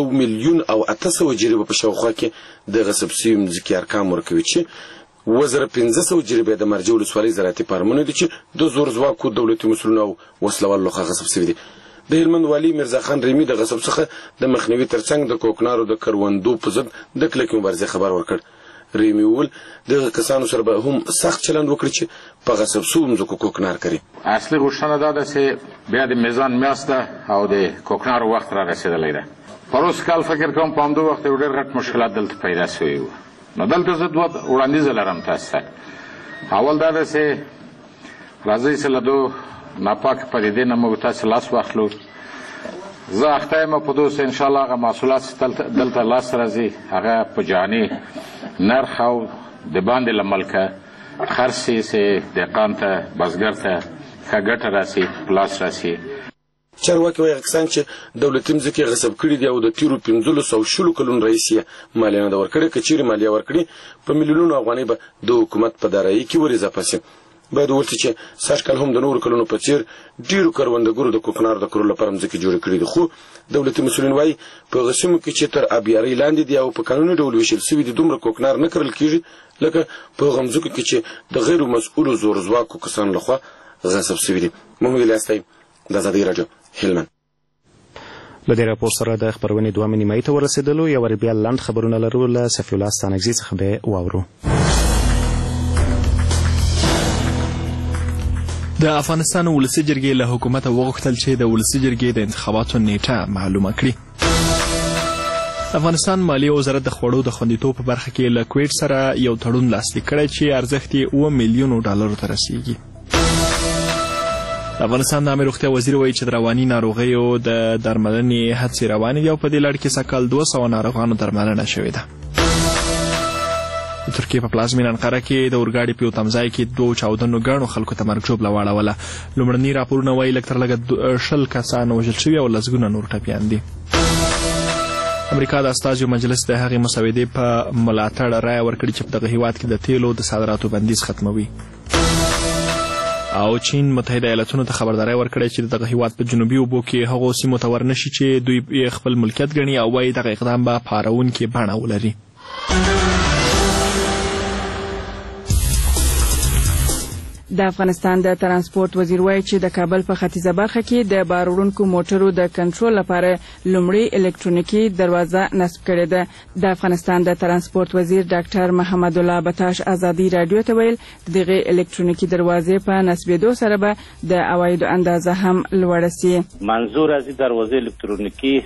1,800,000 جریبه په شاوخوا کې د غصب شوې مځکې ارقام ورکوي چې 1500 جریبه د مرجع ولسوالۍ زراعتي فارمونه دي چې د زور ځواکو دولتي مسؤلینو او وسلوالو لخوا غصب شوي دي. د هلمند والي میرزا خان رحیمي د غصب څخه د مخنیوي ترڅنګ د کوکنارو د کروندو په ضد د کلکې مبارزې خبر ورکړ. رحیمي وویل دغه کسانو سره به هم سخت چلند وکړي چې په غصب شوو مځکو کوکنار کوي. اصلي غوښتنه دا ده چې بیا د میزان میاشت ده او د کوکنارو وخت را رسېدلی ده. پروس کال فکر کوم په همدو وخت یو ډېر غټ مشکلات دلته پیدا شوي وو. نو دلته زه 2 وړاندیزه لرم تاسو ته. اول دا ده چې راځئ چې له دو ناپاکه پدیدې نه موږ تاسې لاس واخلو. زه اخته یم په دوس انشاءالله هغه محصولات چې دلته لاس راځي هغه په جهاني نرخ او د باندې له ملکه خرڅ چې دهقان ته بزګر ته ښه ګټه راسي پلاس راسي. چارواکي وایي کسان چې دولتي مځکې غصب کړي دي او د تیرو 1500 کلونو راهیسې مالیه نه ده ورکړې، که چیرې مالیه ورکړي په میلیونونو افغانۍ به د حکومت په دارایي کې ور اضافه سي. باید وویل چې سږ کال هم د نورو کلونو په څېر ډېرو کروندګرو د کوکنارو د کرلو لپاره مځکې جوړې کړي دي، خو دولتي مسؤلین وایي په هغه سیمو کې چې تر آبیارۍ لاندې دي او په قانوني ډول ویشل سوي دي دومره کوکنار نه کرل کېږي لکه په هغه مځکو کې چې د غیر مسؤلو زورځواکو کسانو لخوا غصب سوي دي. محمود الیاس د ازادۍ راډیو هلمند. له دې راپور سره د خبرونې دوه نیمایي ته ورسېدلو. یو بیا لنډ خبرونه لرو. له صفي الله ستانکزي څخه به واورو. د افغانستان ولسي جرګې له حکومته وغوښتل چې د ولسي جرګې د انتخاباتو نیټه معلومه کړي. افغانستان مالیې وزارت د خوړو د خوندیتوب په برخه کې له کویټ سره یو تړون لاسلیک کړی چې ارزښت یې 7 میلیونو ډالرو ته رسیږي. افغانستان د عامه روغتیا وزیر وایي چې د رواني ناروغیو د درملنې هڅې روانې دي او په دې لړ کې سږکال 200 ناروغانو درملنه شوې ده. د ترکیې په پلازمینه انقره کې د اورګاډي په یو تمځای کې 2 چاودنو ګڼو خلکو ته مرګ ژوبله واړوله. لومړني راپورونه وایي لږ تر لږه 20 کسان وژل شوي او لسګونه نور ټپیان دي. امریکا د استازیو مجلس د هغې مسودې په ملاتړ رایه ورکړې چې په دغه هیواد کې د تیلو د صادراتو بندیز ختموي. او چین متحده ایالتونو ته خبرداری ورکړی چې دغه هیواد په جنوبي اوبو کې هغو سیمو ته ورنشي چې دوی خپل ملکیت ګڼي او وایي دغه اقدام به پارونکې بڼه ولري. د افغانستان د ترانسپورت وزیر وایي چې د کابل په ختیځه برخه کې د بار وړونکو موټرو د کنټرول لپاره لومړی الکترونیکي دروازه نصب کړې ده. د افغانستان د ترانسپورت وزیر ډاکټر محمد الله بتاش ازادي رادیو ته ویل دغه الکترونیکي دروازې په نصبېدو سره به د عوایدو اندازه هم لوړه سي. منظور از دروازې الکترونیکي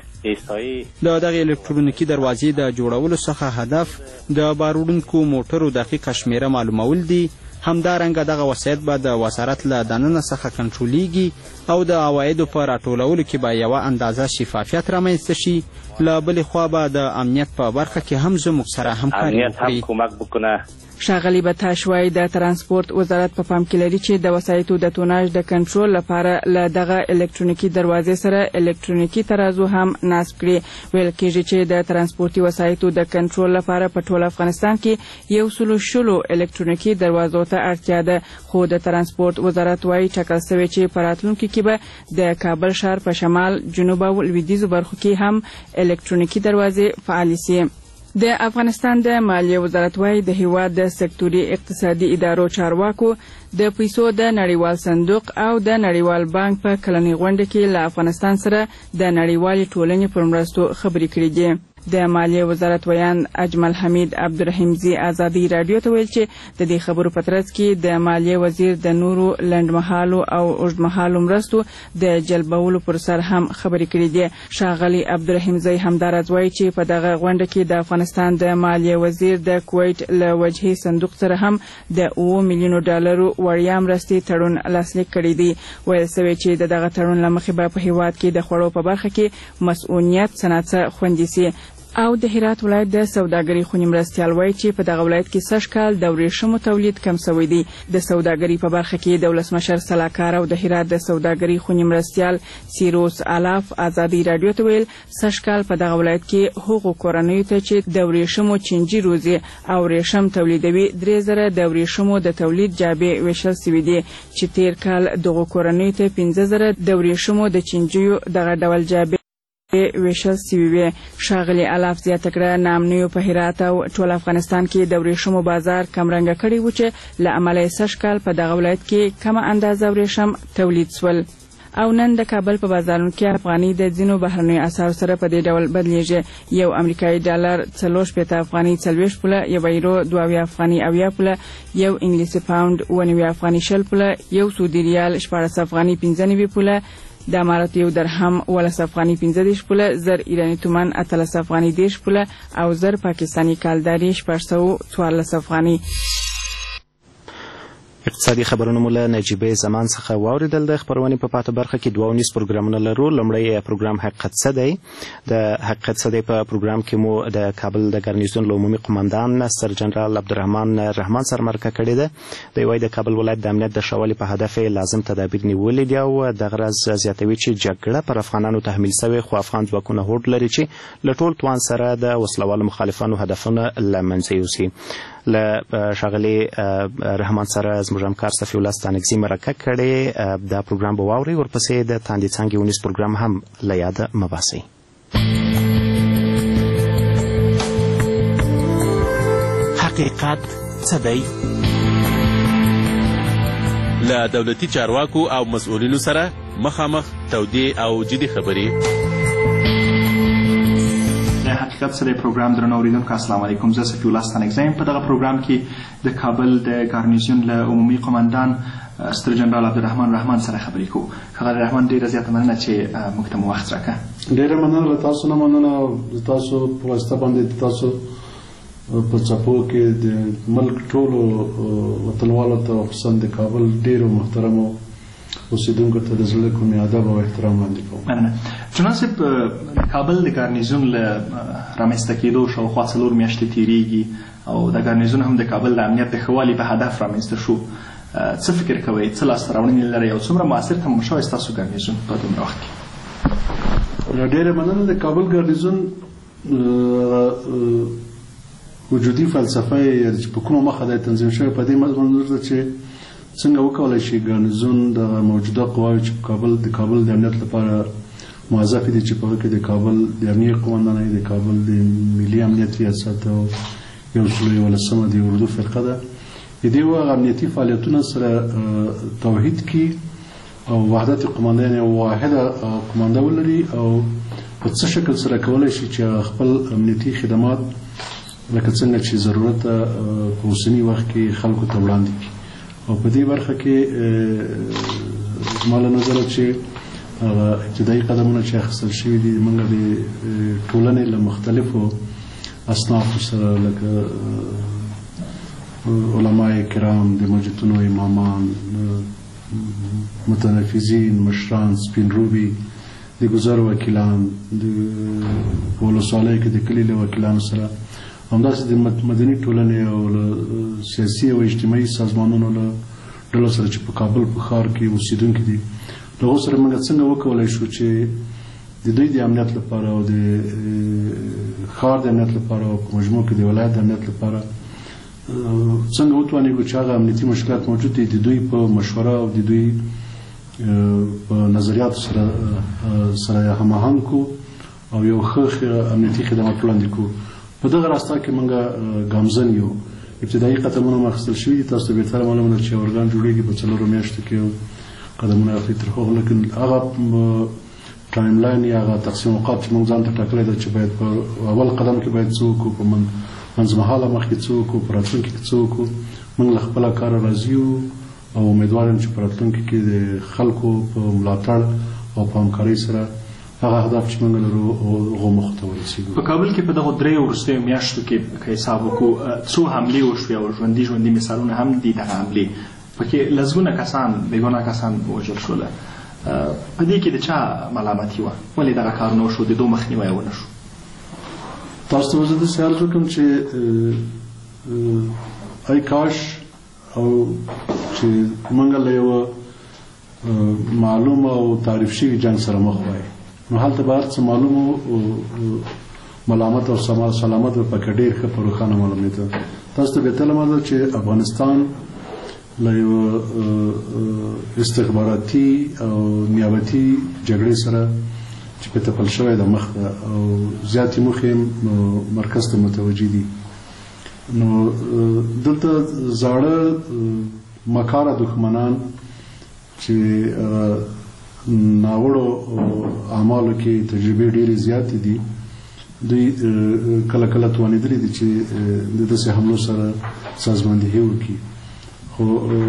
د دغه الکترونیکي دروازې د جوړولو څخه هدف د بار وړونکو موټرو دقیقه شمیره معلومول دي. همدارنګه دغه وسایط به د وزارت له دننه څخه کنټرولیږي او د عوایدو په راټولولو کې به یوه اندازه شفافیت رامنځته شي. له بلې خوا به د امنیت په برخه کې هم زموږ سره همکاري وکړي. ښاغلي بتاش وایي د ترانسپورت وزارت په پام کې لري چې د وسایطو د توناژ د کنټرول لپاره له دغه الکترونیکي دروازې سره الکترونیکي ترازو هم نصب کړي. ویل کېږي چې د ترانسپورتي وسایطو د کنټرول لپاره په ټول افغانستان کې 110 الکترونیکي دروازو ته اړتیا ده، خو د ترانسپورت وزارت وایي ټاکل شوی چې په راتلونکي کې به د کابل ښار په شمال، جنوب او لویدیځو برخو کې هم الکترونیکي دروازې فعالې سي. د افغانستان د مالیې وزارت وایي د هیواد د سکتوري اقتصادي ادارو چارواکو د پیسو د نړیوال صندوق او د نړیوال بانک په کلنۍ غونډه کې له افغانستان سره د نړیوالې ټولنې پر مرستو خبرې کړې دي. د مالیې وزارت ویان اجمل حمید عبدالرحیمزي ازادي رادیو ته ویل چې د دې خبرو په ترڅ کې د مالیې وزیر د نورو لنډمهالو او اوږدمهالو مرستو د جلبولو پر سر هم خبرې کړې دي. ښاغلي عبدالرحیمزي همداراز وایي چې په دغه غونډه کې د افغانستان د مالیې وزیر د کویټ له وجهي صندوق سره هم د 7 میلیونو ډالرو وړیا مرستې تړون لاسلیک کړی دی. ویل شوی چې دغه تړون له مخې به په هیواد کې د خوړو په برخه کې مسؤلیت صنعت خوندي سي. او د هرات ولایت د سوداګرۍ خونې مرستیال وایي چې په دغه ولایت کې سږ کال د ورېښمو تولید کم شوی دی. د سوداګرۍ په برخه کې د ولسمشر سلاکار او د هرات د سوداګرۍ خونې مرستیال سیروس الاف ازادي رادیو ته ویل سږ کال په دغه ولایت کې هغو کورنیو ته چې د ورېښمو چینجي روزي او ورېښم تولیدوي 3000 د ورېښمو د تولید جابې ویشل شوي دي چې تیر کال دغو کورنیو ته 15000 د ورېښمو د چینجیو دغه ډول جابې ویشل سوي وي. ښاغلي الاف زیاته کړه نامنیو په هرات او ټول افغانستان کې د ورېښمو بازار کمرنګه کړی و چې له امله یې سږ کال په دغه ولایت کې کمه اندازه ورېښم تولید سول. او نن د کابل په بازارونو کې افغاني د ځینو بهرنیو اسعارو سره په دې ډول بدلیږي. یو امریکایي ډالر 4 افغاني 40 پوله، یو یورو 2 افغاني 80 پوله، یو انګلیسي پاوند 9 افغاني 60 پوله، یو سعودي ریال 14 افغاني 95 پوله، د امارات یو درهم 12 افغاني 15 پوله، زر ایرانی تومان 18 افغاني 10 پوله او زر پاکستانی کالداري 614 افغاني. اقتصادي خبرونه مو له نجیبې زمان څخه واوریدل. د خبرونې په پاته برخه کې 2 پروګرامونه لرو. لومړی پروګرام حقیقت څه دی. د حقیقت څه دی په پروګرام کې مو د کابل د ګارنیزون له عمومي قومندان سر جنرال عبدالرحمن رحمان سره مرکه کړې ده. د وایي د کابل ولایت د امنیت د ښه والي په هدف لازم تدابیر نیولي دي او د غرض زیاتوي چې جګړه پر افغانانو تحمیل شوې خو افغان ځواکونه هوډ لري چې له ټول توان سره د وسلوالو مخالفانو هدفونه له منځه یوسي. له ښاغلي رحمان سره زموږ همکار صفي الله ستانکزي مرکه کړې. دا پروګرام به واورئ. ورپسې د تاندې څانګې ونیس پروګرام هم له یاده مه باسئ. حقیقت څه دی؟ له دولتي چارواکو او مسؤلینو سره مخامخ تودې او جدي خبرې. حقیقت څه دی پروګرام درنو اوریدونکو السلام علیکم. زه صفي الله ستانکزی یم. په دغه پروګرام کې د کابل د ګارنیزیون له عمومي قومندان ستر جنرال عبدالرحمن رحمان سره خبرې کوو. ښاغلی رحمان ډېره زیاته مننه چې موږ ته مو وخت راکړه. ډېره مننه له تاسو نه مننه. تاسو په واسطه باندې تاسو په څپو کې د ملک ټولو وطنوالو ته خصوصا د کابل ډېرو محترمو اوسیدونکو ته د زړه کومې ادب او احترام وړاندې کوم. مننه. جنرال صاحب کابل د ګارنیزون له رامنځته کېدو شاوخوا 4 میاشتې تېرېږي او د ګارنیزون هم د کابل د امنیت د ښه والي په هدف رامنځته شو. څه فکر کوئ؟ څه لاسته راوړنې لرئ او څومره مؤثر تمام شوی ستاسو ګارنیزون په دومره وخت کې؟ ډېره مننه. د کابل ګارنیزون وجودي فلسفه یې چې په کومه مخه د تنظیم شوی په دې مضمون ده چې څنګه وکولای شي ګارنیزون د موجوده قواوو چې د کابل د امنیت لپاره موظف دي چې په هغه کې د کابل د امنیت قومندانۍ د کابل د ملي امنیت ریاست او 111 د اردو فرقه ده د دې هغه امنیتي فعالیتونه سره توحید کی او وحدت قومندانۍ او واحده قومنده ولري او په څه شکل سره کولای شي چې خپل امنیتي خدمات لکه څنګه چې ضرورت په اوسني وخت کې خلکو ته وړاندې کړي. او په دې برخه کې زما له نظره چې ابتدایي قدمونه چې اخیستل شوي دي موږ د ټولنې له مختلفو اصنافو سره لکه علماء کرام د مسجدونو امامان متنفذین مشران سپینروبي د ګذر وکیلان د ولسوالۍ کې د کلي له وکیلانو سره همداسې د مدني ټولنې او سیاسي او اجتماعي سازمانونو له ډلو سره چې په کابل په ښار کې اوسېدونکي دي له هغو سره موږ څنګه وکولی شو چې د دوی د امنیت لپاره او د ښار د امنیت لپاره او په مجموع کې د ولایت د امنیت لپاره څنګه وتوانېږو چې هغه امنیتي مشکلات موجود دي د دوی په مشوره او د دوی په نظریاتو سره هماهنګ کړو او یو ښه امنیتي خدمات وړاندې کړو. په دغه راستا کې موږ ګامزن یو. ابتدایي قدمونه مو اخیستل شوي دي. تاسو ته بهتره معلومه ده چې ارګان جوړېږي په 4 میاشتو کې قدمونه اخلي تر هغو لیکن هغه ټایم لاین یا هغه تقسیم اوقات چې موږ ځان ته ټاکلی ده چې باید په اول قدم کې باید څه وکړو په منځمهاله مخکې څه وکړو په راتلونکي کې څه وکړو موږ له خپله کاره راضي یو او امیدوار یم چې په راتلونکي کې د خلکو په ملاتړ او په همکارۍ سره هغه اهداف چې موږ لرو هغو مخې ته ورسېږو. په کابل کې په دغو 3 وروستیو میاشتو کې که حساب وکړو څو حملې وشوې او ژوندي مثالونه هم دي دغه حملې پکې لسګونه کسان بېګناه کسان وژل شول. په دې کې د چا ملامتي وه؟ ولې دغه کارونه وشو د دو مخنیوی ونه شو؟ تاسو ته زه داسې عرض وکړم چې ای کاش او چې موږ له یوه معلوم او تعریف شوي جنګ سره مخ وای نو هلته به هر څه معلوم او ملامت او سلامت به پکې ډېر ښه په روښانه معلومېده. تاسو ته بهتره معلومه چې افغانستان له یوه استخباراتي او نیابتي جګړې سره چې په تپل شوی د مخ ده او زیاتې موخې مرکز ته متوجه دي. نو دلته زاړه مکاره دښمنان چې ناوړو اعمالو کې تجربې ډېرې زیاتې دي دوی کله کله توانېدلي دي چې د داسې حملو سره سازماندهي وکړي خو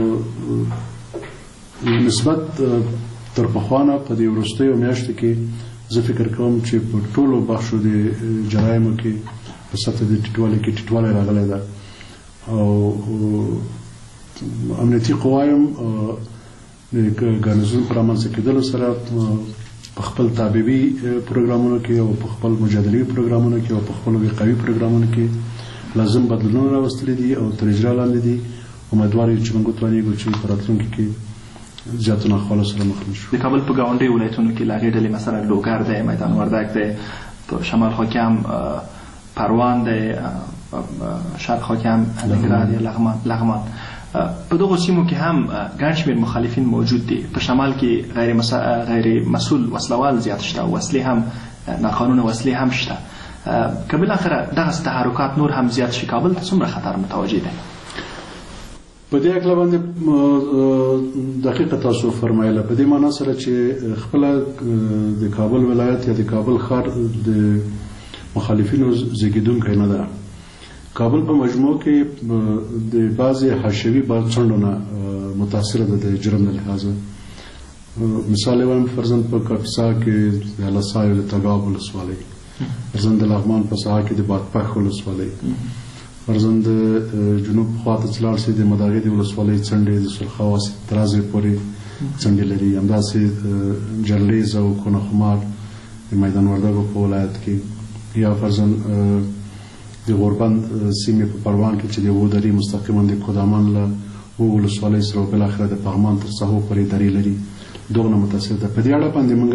نسبت تر پخوانه په دې وروستیو میاشتو کې زه فکر کوم چې په ټولو بخشو د جرایمو کې په سطح د ټیټوالي کې ټیټوالی راغلی ده او امنیتي قوایم د ګارنیزون پر رامنځته کېدلو سره په خپل تعبیبي پروګرامونو کې او په خپل مجادلوي پروګرامونو کې او په خپل وقایوي پروګرامونو کې لازم بدلونونه راوستلي دي او تر اجرا لاندې دي. امیدوار یو چې موږ وتوانیږو چې په راتلونکي کې زیاتو ناخوالو سره مخ نشو. د کابل په ګاونډي ولایتونو کې لاغې ډلې مثلا لوګر دی، میدان وردګ دی، په شمال خوا کې هم پروان دی، شرق خوا کې هم ننګرهار یا لغمان. په دغو سیمو کې هم ګڼ شمېر مخالفین موجود دي. په شمال کې غیر مسؤل وسلوال زیات شته او وسلې هم ناقانونه وسلې هم شته. که بالاخره دغسې تحرکات نور هم زیات شي، کابل ته څومره خطر متوجه دی؟ په دې اړه باندې دقیقه تاسو فرمایله، په دې معنا سره چې خپله د کابل ولایت یا د کابل ښار د مخالفینو زیږېدونکی نه ده. کابل په مجموع کې د بعضې حشوي څنډو نه متاثره ده د جرم له لحاظه. مثال وایم فرضاً په کاپیسا کې د هلسایو د تګاب ولسوالۍ، فرضاً د لغمان په ساحه کې د بادپخ ولسوالۍ، فرضاً د جنوب خواته چې لاړ شي د مداغې د ولسوالۍ څنډې د سرخاواس ترازې پورې څنډې لري. همداسې جرلیز او کونخمار د میدان وردګو په ولایت کې، یا فرضاً د غوربند سیمې په پروان کې چې د اوو درې مستقیما د کودامان له اوو ولسوالۍ سره او بالاخره د پغمان تر ساحو پورې درې لري. دغه نه متاثر ده. په دې اړه باندې موږ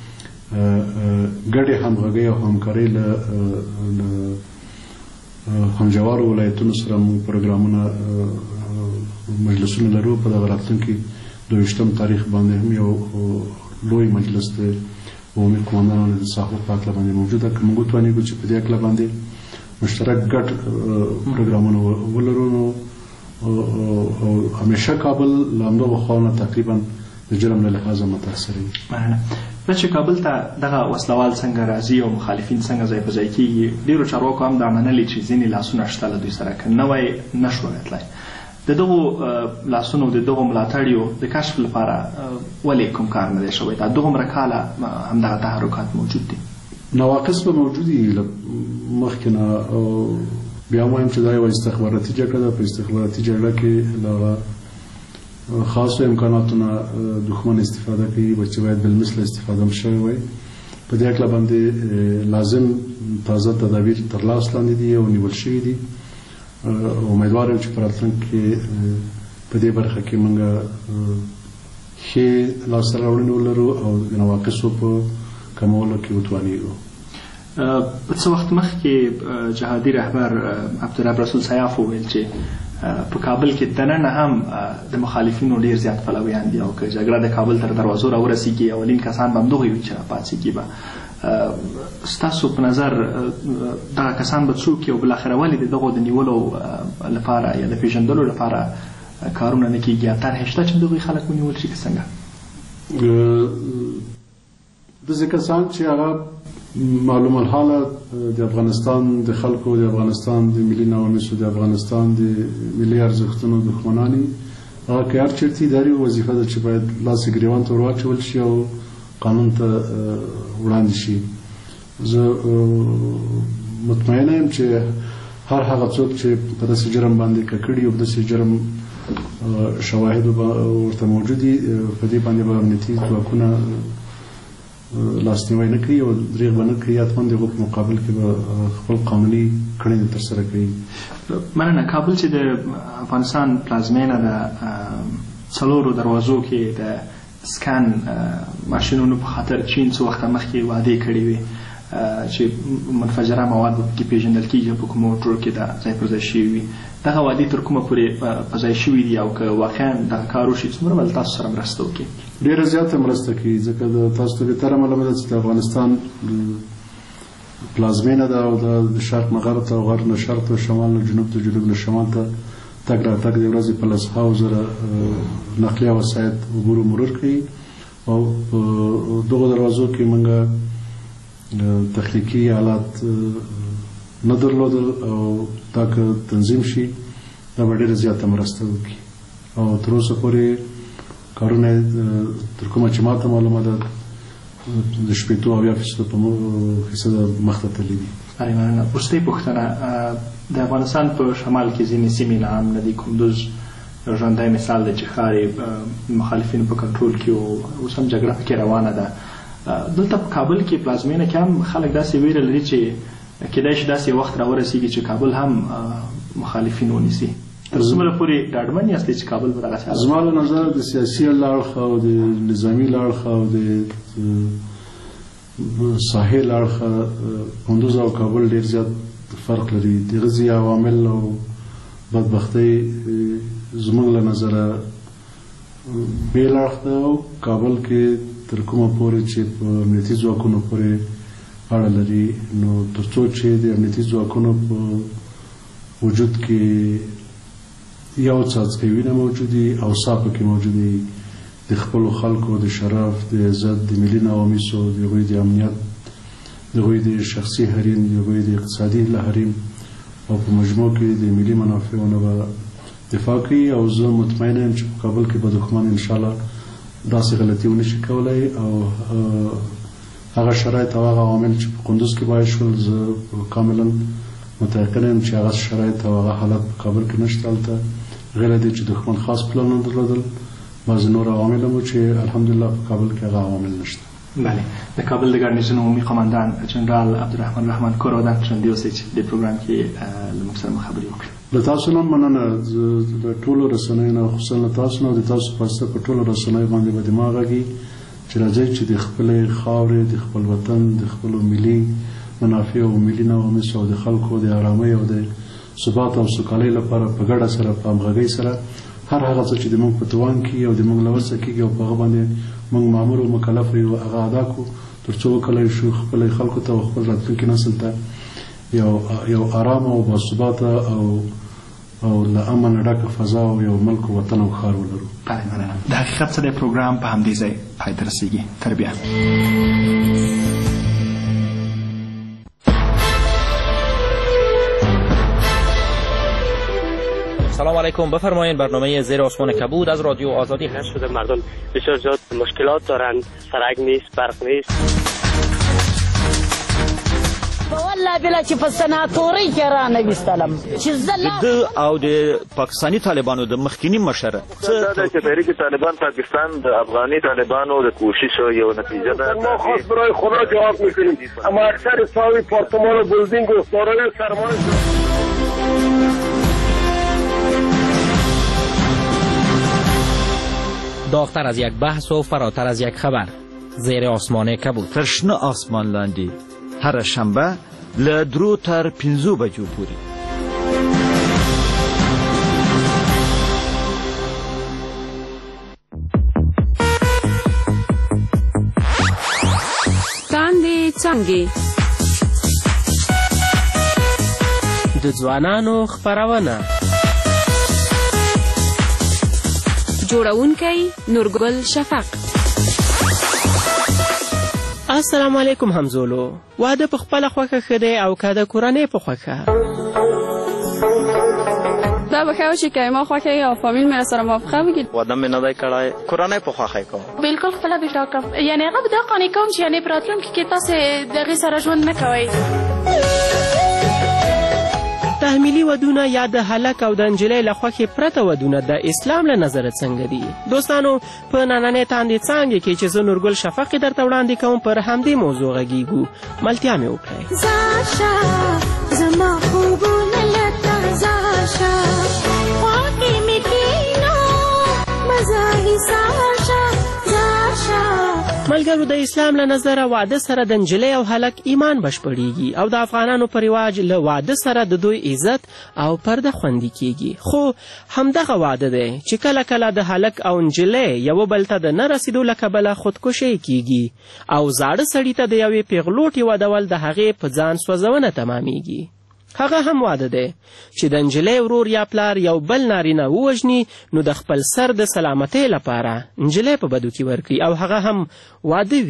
ګډې همغږۍ او همکارۍ له همجوارو ولایتونو سره موږ پروګرامونه مجلسونه لرو. په دغه راتلونکي 22 تاریخ باندې هم یو لوی مجلس د عمومي قوماندانانو د ساحو په هکله باندې موجود ده. که موږ وتوانیږو چې په دې هکله باندې مشترک ګډ پروګرامونه ولرو نو همیشه کابل له همدغو خواونه تقریبا د جرم له لحاظه متاثر وي. مننه. بس چې کابل ته دغه وسلوال څنګه راځي او مخالفین څنګه ځای په ځای کېږي، ډېرو چارواکو هم دا منلي چې ځینې لاسونه شته له دوی سره، که نه وای نه شو راتلی. د دغو لاسونو د دغو ملاتړیو د کشف لپاره ولې کوم کار نه دی شوی؟ دا دومره کاله همدغه تحرکات موجود دي. نواقص به موجود دي مخکې نه. بیا هم وایم چې دا یوه استخباراتي جګړه ده. په استخباراتي جګړه کې له خاصو امکاناتو نه دښمن استفاده کوي چې باید بالمثل استفاده هم شوی وای. په دې هکله باندې لازم تازه تدابیر تر لاس لاندې دي او نیول شوي دي. امیدوار یم چې په راتلونکي کې په دې برخه کې موږ ښې لاسته راوړنې ولرو او د نواقصو په کمولو کې وتوانیږو. څه وخت مخکې جهادي رهبر عبدالرب رسول سیاف وویل چې په کابل کې دننه هم د مخالفینو ډیر زیات پلویان دي او که جګړه د کابل تر دروازو راورسیږي اولین کسان به همدغوی وي چې راپاڅېږي به. ستاسو په نظر دغه کسان به څوک وي او بالاخره ولې د دغو د نیولو لپاره یا د پیژندلو لپاره کارونه نه کېږي؟ یا طرحې شته چې دغوی خلک ونیول شي که څنګه؟ داسې کسان چې هغه معلوم الحاله د افغانستان د خلکو، د افغانستان د ملي نواميسو، د افغانستان د ملي ارزښتونو دښمنان وي، هغه که هر چېرته اداري وظیفه ده چې باید لاس ګریوان ته ور واچول شي او قانون ته وړاندې شي. زه مطمئنه یم چې هر هغه څوک چې په داسې جرم باندې ککړي او داسې جرم شواهد ورته موجود دي، په دې باندې به امنیتي ځواکونه لاسنیوی نه کوي او دریغ به نه کوي. حتما د هغو په مقابل کې به خپل قانوني کړنې ترسره کوي. مننه. کابل چې د افغانستان پلازمینه ده، څلورو دروازو کې د سکان ماشینونو په خاطر چین څو وخته مخکې وعدې کړې وې چې منفجره مواد به پکې پیژندل کېږي، په کومو موټرو کې دا ځای پر ځای شوي وي. دغه وعدې تر کومه پورې په ځای شوي دي او که واقعا دغه کار وشي څومره به له تاسو سره مرسته وکړي؟ ډېره زیاته مرسته کوي، ځکه تاسو ته بهتره معلومه ده چې د افغانستان پلازمینه ده او د شرق نه غرب ته او غرب نه شرق ته، شمال نه جنوب ته، جنوب نه شمال ته تګ راتګ د ورځې په 100,000 نقلیه وسایط عبور و مرور کوي. او په دغو دروازو کې موږ تخنیکي آلات نه درلودل او دا که تنظیم شي دا به ډېره زیاته مرسته وکړي. او تر اوسه پورې کارونه تر کومه چې ماته معلومه ده د 80% مخته تللي دي. مننه. وروستۍ پوښتنه، د افغانستان په شمال کې ځینې سیمې نام ندي، کندوز، یو ژوندی مثال دی چې ښار مخالفینو په کنټرول کې او اوس هم جګړه پکې روانه ده. دلته په کابل کې پلازمینه کې هم خلک داسې ویره لري چې کیدای شي داسې وخت راورسیږي چې کابل هم مخالفین ونیسي. تر څومره پورې ډاډمن یاستئ چې کابل به دغسې حالت؟ زما له نظره د سیاسي له اړخه او د نظامي له اړخه او د ساحې له اړخه کندوز او کابل ډېر زیات فرق لري. د غذي عوامل او بدبختۍ زموږ له نظره بېل اړخ ده او کابل کې تر کومه پورې چې په امنیتي ځواکونو پورې اړه لري نو تر څو چې د امنیتي ځواکونو په وجود کې یو څاڅکی وینه موجودي او صاف پکې موجودي د خپلو خلکو د شرف د عزت د ملي نواميسو د هغوی د امنیت د هغوی د شخصي حریم د هغوی د اقتصادي حریم او په مجموع کې د ملي منافعو نه به دفاع کوي. او زه مطمئنه یم چې په کابل کې به دښمن انشاءالله داسې غلطي ونه شي کولی او هغه شرایط او هغه عوامل چې په کندوز کې باید شول زه کاملا متیقن یم چې هغه شرایط او هغه حالت په کابل کې نشته. هلته غیر دې چې دښمن خاص پلانونه درلودل بعضې نور عوامل هم چې الحمدلله په کابل کې هغه عوامل نشته. بله، د کابل د ګارنیزون عمومي قماندان جنرال عبدالرحمن رحمان کورودان ژوندي اوسئ چې د پروګرام کې له موږ سره خبرې وکړي. له تاسو نه مننه. د ټولو رسنیو نه خصوصا له تاسو نه او د تاسو په واسطه په ټولو رسنیو باندې به دماغ غږي چې راځئ چې د خپلې خاورې د خپل وطن د خپلو ملي منافع او ملي نواميسو او د خلکو د ارامۍ او د ثبات او سوکالۍ لپاره په ګډه سره په همغږۍ سره هر هغه څه چې د موږ په توان کې او د موږ له وسه کېږي او په هغه باندې موږ مامور او مکلف یو هغه ادا کړو تر څو وکولی شو خپلې خلکو ته او خپل راتلونکي نسل ته یو آرام او باثباته او له امن ډکه فضا او یو ملک او وطن او ښار ولرو. د حقیقت څه دی پروګرام په همدې ځای پای ته رسیږي. تر بیا. سلام علیکم. بفرمایید برنامه زیر آسمان کبود از رادیو آزادی هست. شده مردم بسیار زیاد مشکلات دارند، سرک نیست، برق نیست. والله بلا چې په سناتورۍ کې رانه ویستلم چې د او د پاکستاني طالبانو د مخکینی مشر دا چې تحریک طالبان پاکستان د افغاني طالبانو د کوشش یو نتیجه ده. ما خاص برای خدا جواب میکنیم اما اکثر ساوی پارتمان و بلدینگ و دارای سرمایه داغتر از یک بحث و فراتر از یک خبر. زیر آسمان کبود. ترشنه آسمان لاندې هر شنبه له 3 تر 5 بجو پورې. څانګې څانګې د ځوانانو خپرونه. جوړونکی نورګل شفق. السلام علیکم همزولو. واده په خپله خوښه ښه دی او که د کورنۍ په خوښه؟ دا به ښه وشي که ما خوښه یا فامیل مې سره موافقه وکړي. واده مې نه دی کړی، کورنۍ په خوښه یې کوم. بلکل خپله بیټا کوم، یعنې هغه به دا قانع کوم چې یعنې په راتلونکي کې تاسې د هغې سره ژوند نه کوئ. تحمیلي ودونه یا د هلک او د نجلۍ له خوښې پرته ودونه د اسلام له نظره څنګه دي؟ دوستانو، په نننۍ تاندې څانګې کې چې زه نورګل شفق درته وړاندې کوم پر همدې موضوع غږیږو. ملتیا مې وکړئ. زاشه زما خوبونه لته زاشه خواږې مې کینو مزه حساشه زاشه. ملګرو، د اسلام له نظره واده سره د نجلۍ او هلک ایمان بشپړیږي او د افغانانو په رواج له واده سره د دوی عزت او پرده خوندي کیږي. خو همدغه واده دی چې کله کله د هلک او نجلۍ یو بل ته د نه رسیدو له کبله خودکشي کیږي او زاړه سړي ته د یوې پیغلوټې ودول د هغې په ځان سوځونه تمامیږي. هغه هم واده دی چې د نجلۍ ورور یا پلار یو بل نارینه ووژني نو د خپل سر د سلامتۍ لپاره نجلۍ په بدو کې ورکړي او هغه هم واده وي.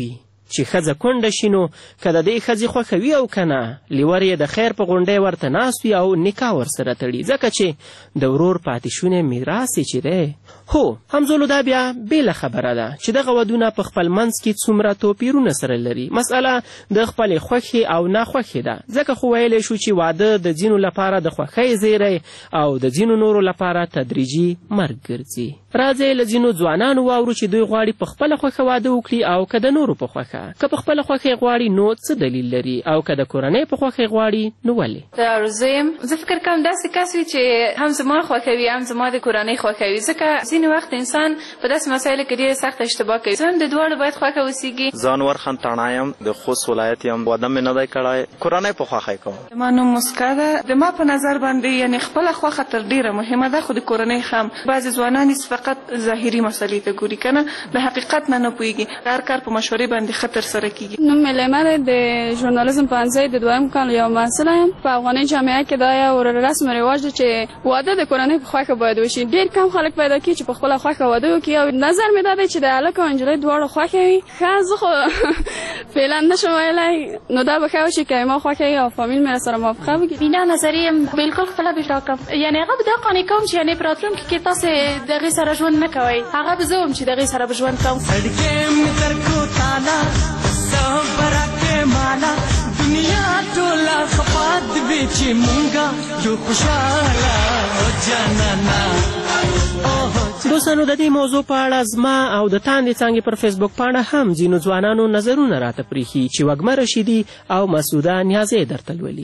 چې ښځه کونډه شي نو که د دې ښځې خوښوي او که نه لیور یې د خیر په غونډۍ ورته ناست وي او نکاح ورسره تړي، ځکه چې د ورور پاتې شونی میراث یې چې دی. هو همزولو دا بیا بېله خبره ده چې دغه ودونه په خپل منځ کې څومره توپیرونه سره لري. مسئله د خپلې خوښې او ناخوښې ده، ځکه خو ویلی شو چې واده د ځینو لپاره د خوښۍ زیری او د ځینو نورو لپاره تدریجي مرګ ګرځي. راځئ له ځینو ځوانانو واورو چې دوی غواړي په خپله خوښه واده وکړي او که د نورو په خوښه. که په خپله خوښه غواړي نو څه دلیل لري، او که د کورنۍ په خوښه غواړي نو ولې؟ زه فکر کوم داسې کس وي چې هم زما خوښوي هم زما د کورنۍ خوښوي، ځکه ځینې وخت انسان په داسې مسایلو کې ډېره سخته اشتباه کوي. زه هم د دواړو باید خوښه اوسېږي. ځان ورخن تڼا یم، د خوست ولایت یم، واده مې نه دی کړی، کورنۍ په خوښه یې کوم. زما نوم مسکا ده. د ما په نظر باندې یعنې خپله خوښه تر ډېره مهمه ده، خو د کورنۍ هم. بعضې ځوانان فقط ظاهري مسلې ته ګوري که نه د حقیقت نه پوهېږي. هر کار په مشورې باندې ښه ترسره کېږي. نوم مې لیمه دی، د ژورنالیزم پوهنځۍ د دویم کال یو محصله یم. په افغاني جامعه کې دا یو رسم رواج دی چې واده د کورنۍ په خوښه باید وشي. ډېر کم خلک پیدا کېږي چې په خپله خوښه واده وکړي. او نظر مې دا دی چې د هلک او نجلۍ دواړو خوښه وي. ښه زه خو فعلا نشم ویلی، نو دا به ښه وشي که ما خوښه وي او فامیل مې راسره موافقه وکړي. بینا نظریه یم بلکل خپله به ټاکم، یعنې هغه به دا قانع کوم چې یعنې په راتلونکي کې تاسې د هغې سره ژوند نه کوئ، هغه به زه وم چې د هغې سره به ژوند کوم. دنیا ټوله خفات وي چې مونږه یو خوشحاله جانانه. دوستانو د دې موضوع په اړه زما او د تاندې څانګې پر فیسبوک پاڼه هم ځینو ځوانانو نظرونه راته پریښي چې وږمه رشیدي او مسعوده نیازی درته لولي.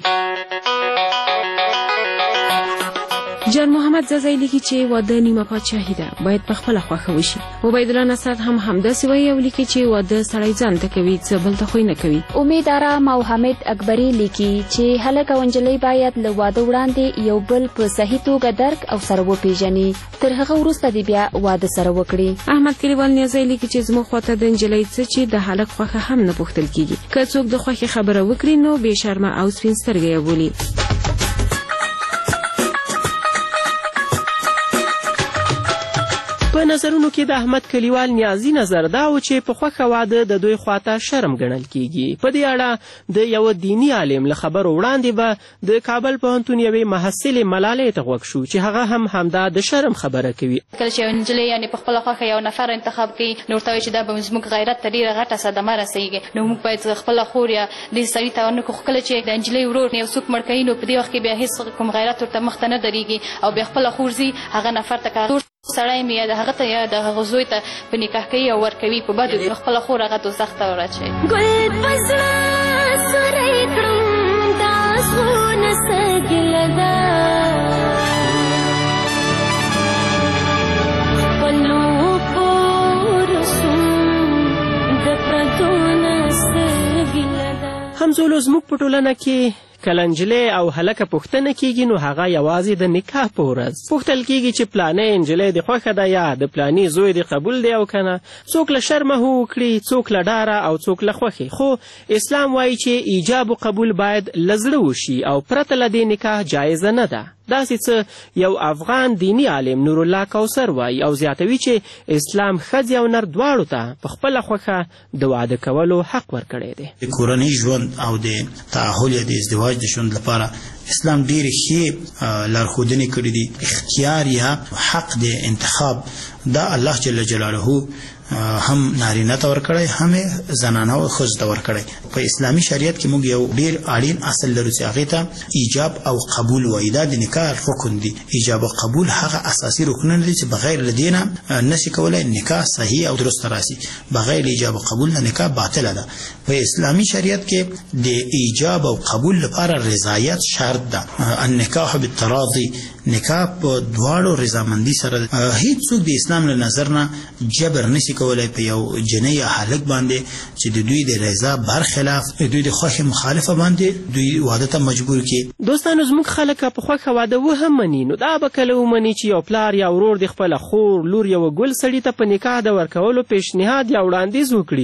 جان محمد زازی لیکي چې واده نیمه پاچاهي ده، باید په خپله خوښه وشي. عبیدالله نصرت هم همداسې وایي او لیکي چې واده سړی ځان ته کوي، څه بل ته خو نه کوي. امید ارام او حمید اکبري لیکي چې هلک او نجلۍ باید له واده وړاندې یو بل په صحیح توګه درک او سره وپېژني، تر هغه وروسته دې بیا واده سره وکړي. احمد کلیوال نیازی لیکي چې زموږ خواته د نجلۍ څه چې د هلک خوښه هم نه پوښتل کېږي، که څوک د خوښې خبره وکړي نو بې شرمه او سپین سترګه یې بولي. په نظرونو کې د احمد کلیوال نیازي نظر دا و چې په خوښه واده د دوی خواته شرم ګڼل کېږي. په دې اړه د یوه دیني عالم له خبرو وړاندې به د کابل پوهنتون یوې محصلې ملالۍ ته غوږ شو چې هغه هم همدا د شرم خبره کوي. کله چې یو نجلۍ یعنې په خپله خوښه یو نفر انتخاب کوي نو ورته وایي چې دا به زموږ غیرت ته ډېره غټه صدمه رسېږي، نو موږ باید خپله خور یا دې سړي ته ونه کړو. کله چې د نجلۍ ورور یو څوک مړ کوي نو په دې وخت کې بیا هېڅ کوم غیرت ورته مخ ته نه درېږي او بیا خپله خور ځي هغه نفر ته سړی مې یا د هغه ته یا د هغه زوی ته په نکاح کوي او ورکوي په بدو خپله خور هغه دوزخ ته ورچوي. ګل په زړه سوری کړم دا زړونه څه ګیله ده، خپلو پورسم د پردو نه څه ګیله ده. همزولو زموږ په ټولنه کې کله نجلۍ او هلکه پوښتنه کېږي نو هغه یوازې د نکاح په ورځ پوښتل کېږي چې پلانۍ نجلۍ د خوښه ده یا د پلاني زوی د قبول دی او که نه. څوک له شرمه هو وکړي، څوک له ډاره او څوک له خوښې. خو اسلام وایي چې ایجاب و قبول باید له زړه وشي او پرته له دې نکاح جایزه نه ده. داسې څه یو افغان دینی عالم نورالله کوثر وایي او زیاتوي چې اسلام ښځې او نر دواړو ته په خپله خوښه د واده کولو حق ورکړی دی. د کورنۍ ژوند او د تعهل یا د ازدواج د ژوند لپاره اسلام ډېرې ښې لارښودنې کړي دي. اختیار یا حق د انتخاب دا الله جل جلاله هم نارینه ته ورکړی، هم زنانه او ښځو ته ورکړی. په اسلامي شریعت کې موږ یو ډېر اړین اصل لرو چې هغې ته ایجاب او قبول وایي. دا د نکاح رکن دی. ایجاب او قبول هغه اساسي رکنونه دي چې بغیر له دې نه نشي کولی نکاح صحیح او درسته راسي. بغیر ایجاب او قبول نه نکاح باطله ده. په اسلامي شریعت کې د ایجاب او قبول لپاره رضایت شرط ده. النکاح بالتراضي، نکاح په دواړو رضامندي سره. هیڅ څوک د اسلام له نظر نه جبر نشي کولای په یو جنۍ یا هلک باندې چې د دوی د رضا برخلاف د دوی د خوښې مخالفه باندې دوی واده ته مجبور کړي. دوستانو زموږ خلک په خوښه واده وهم مني نو دا به کله ومني چې یو پلار یا ورور د خپله خور لور یوه ګل سړي ته په نکاح د ورکولو پیشنهاد یا وړاندیز وکړي.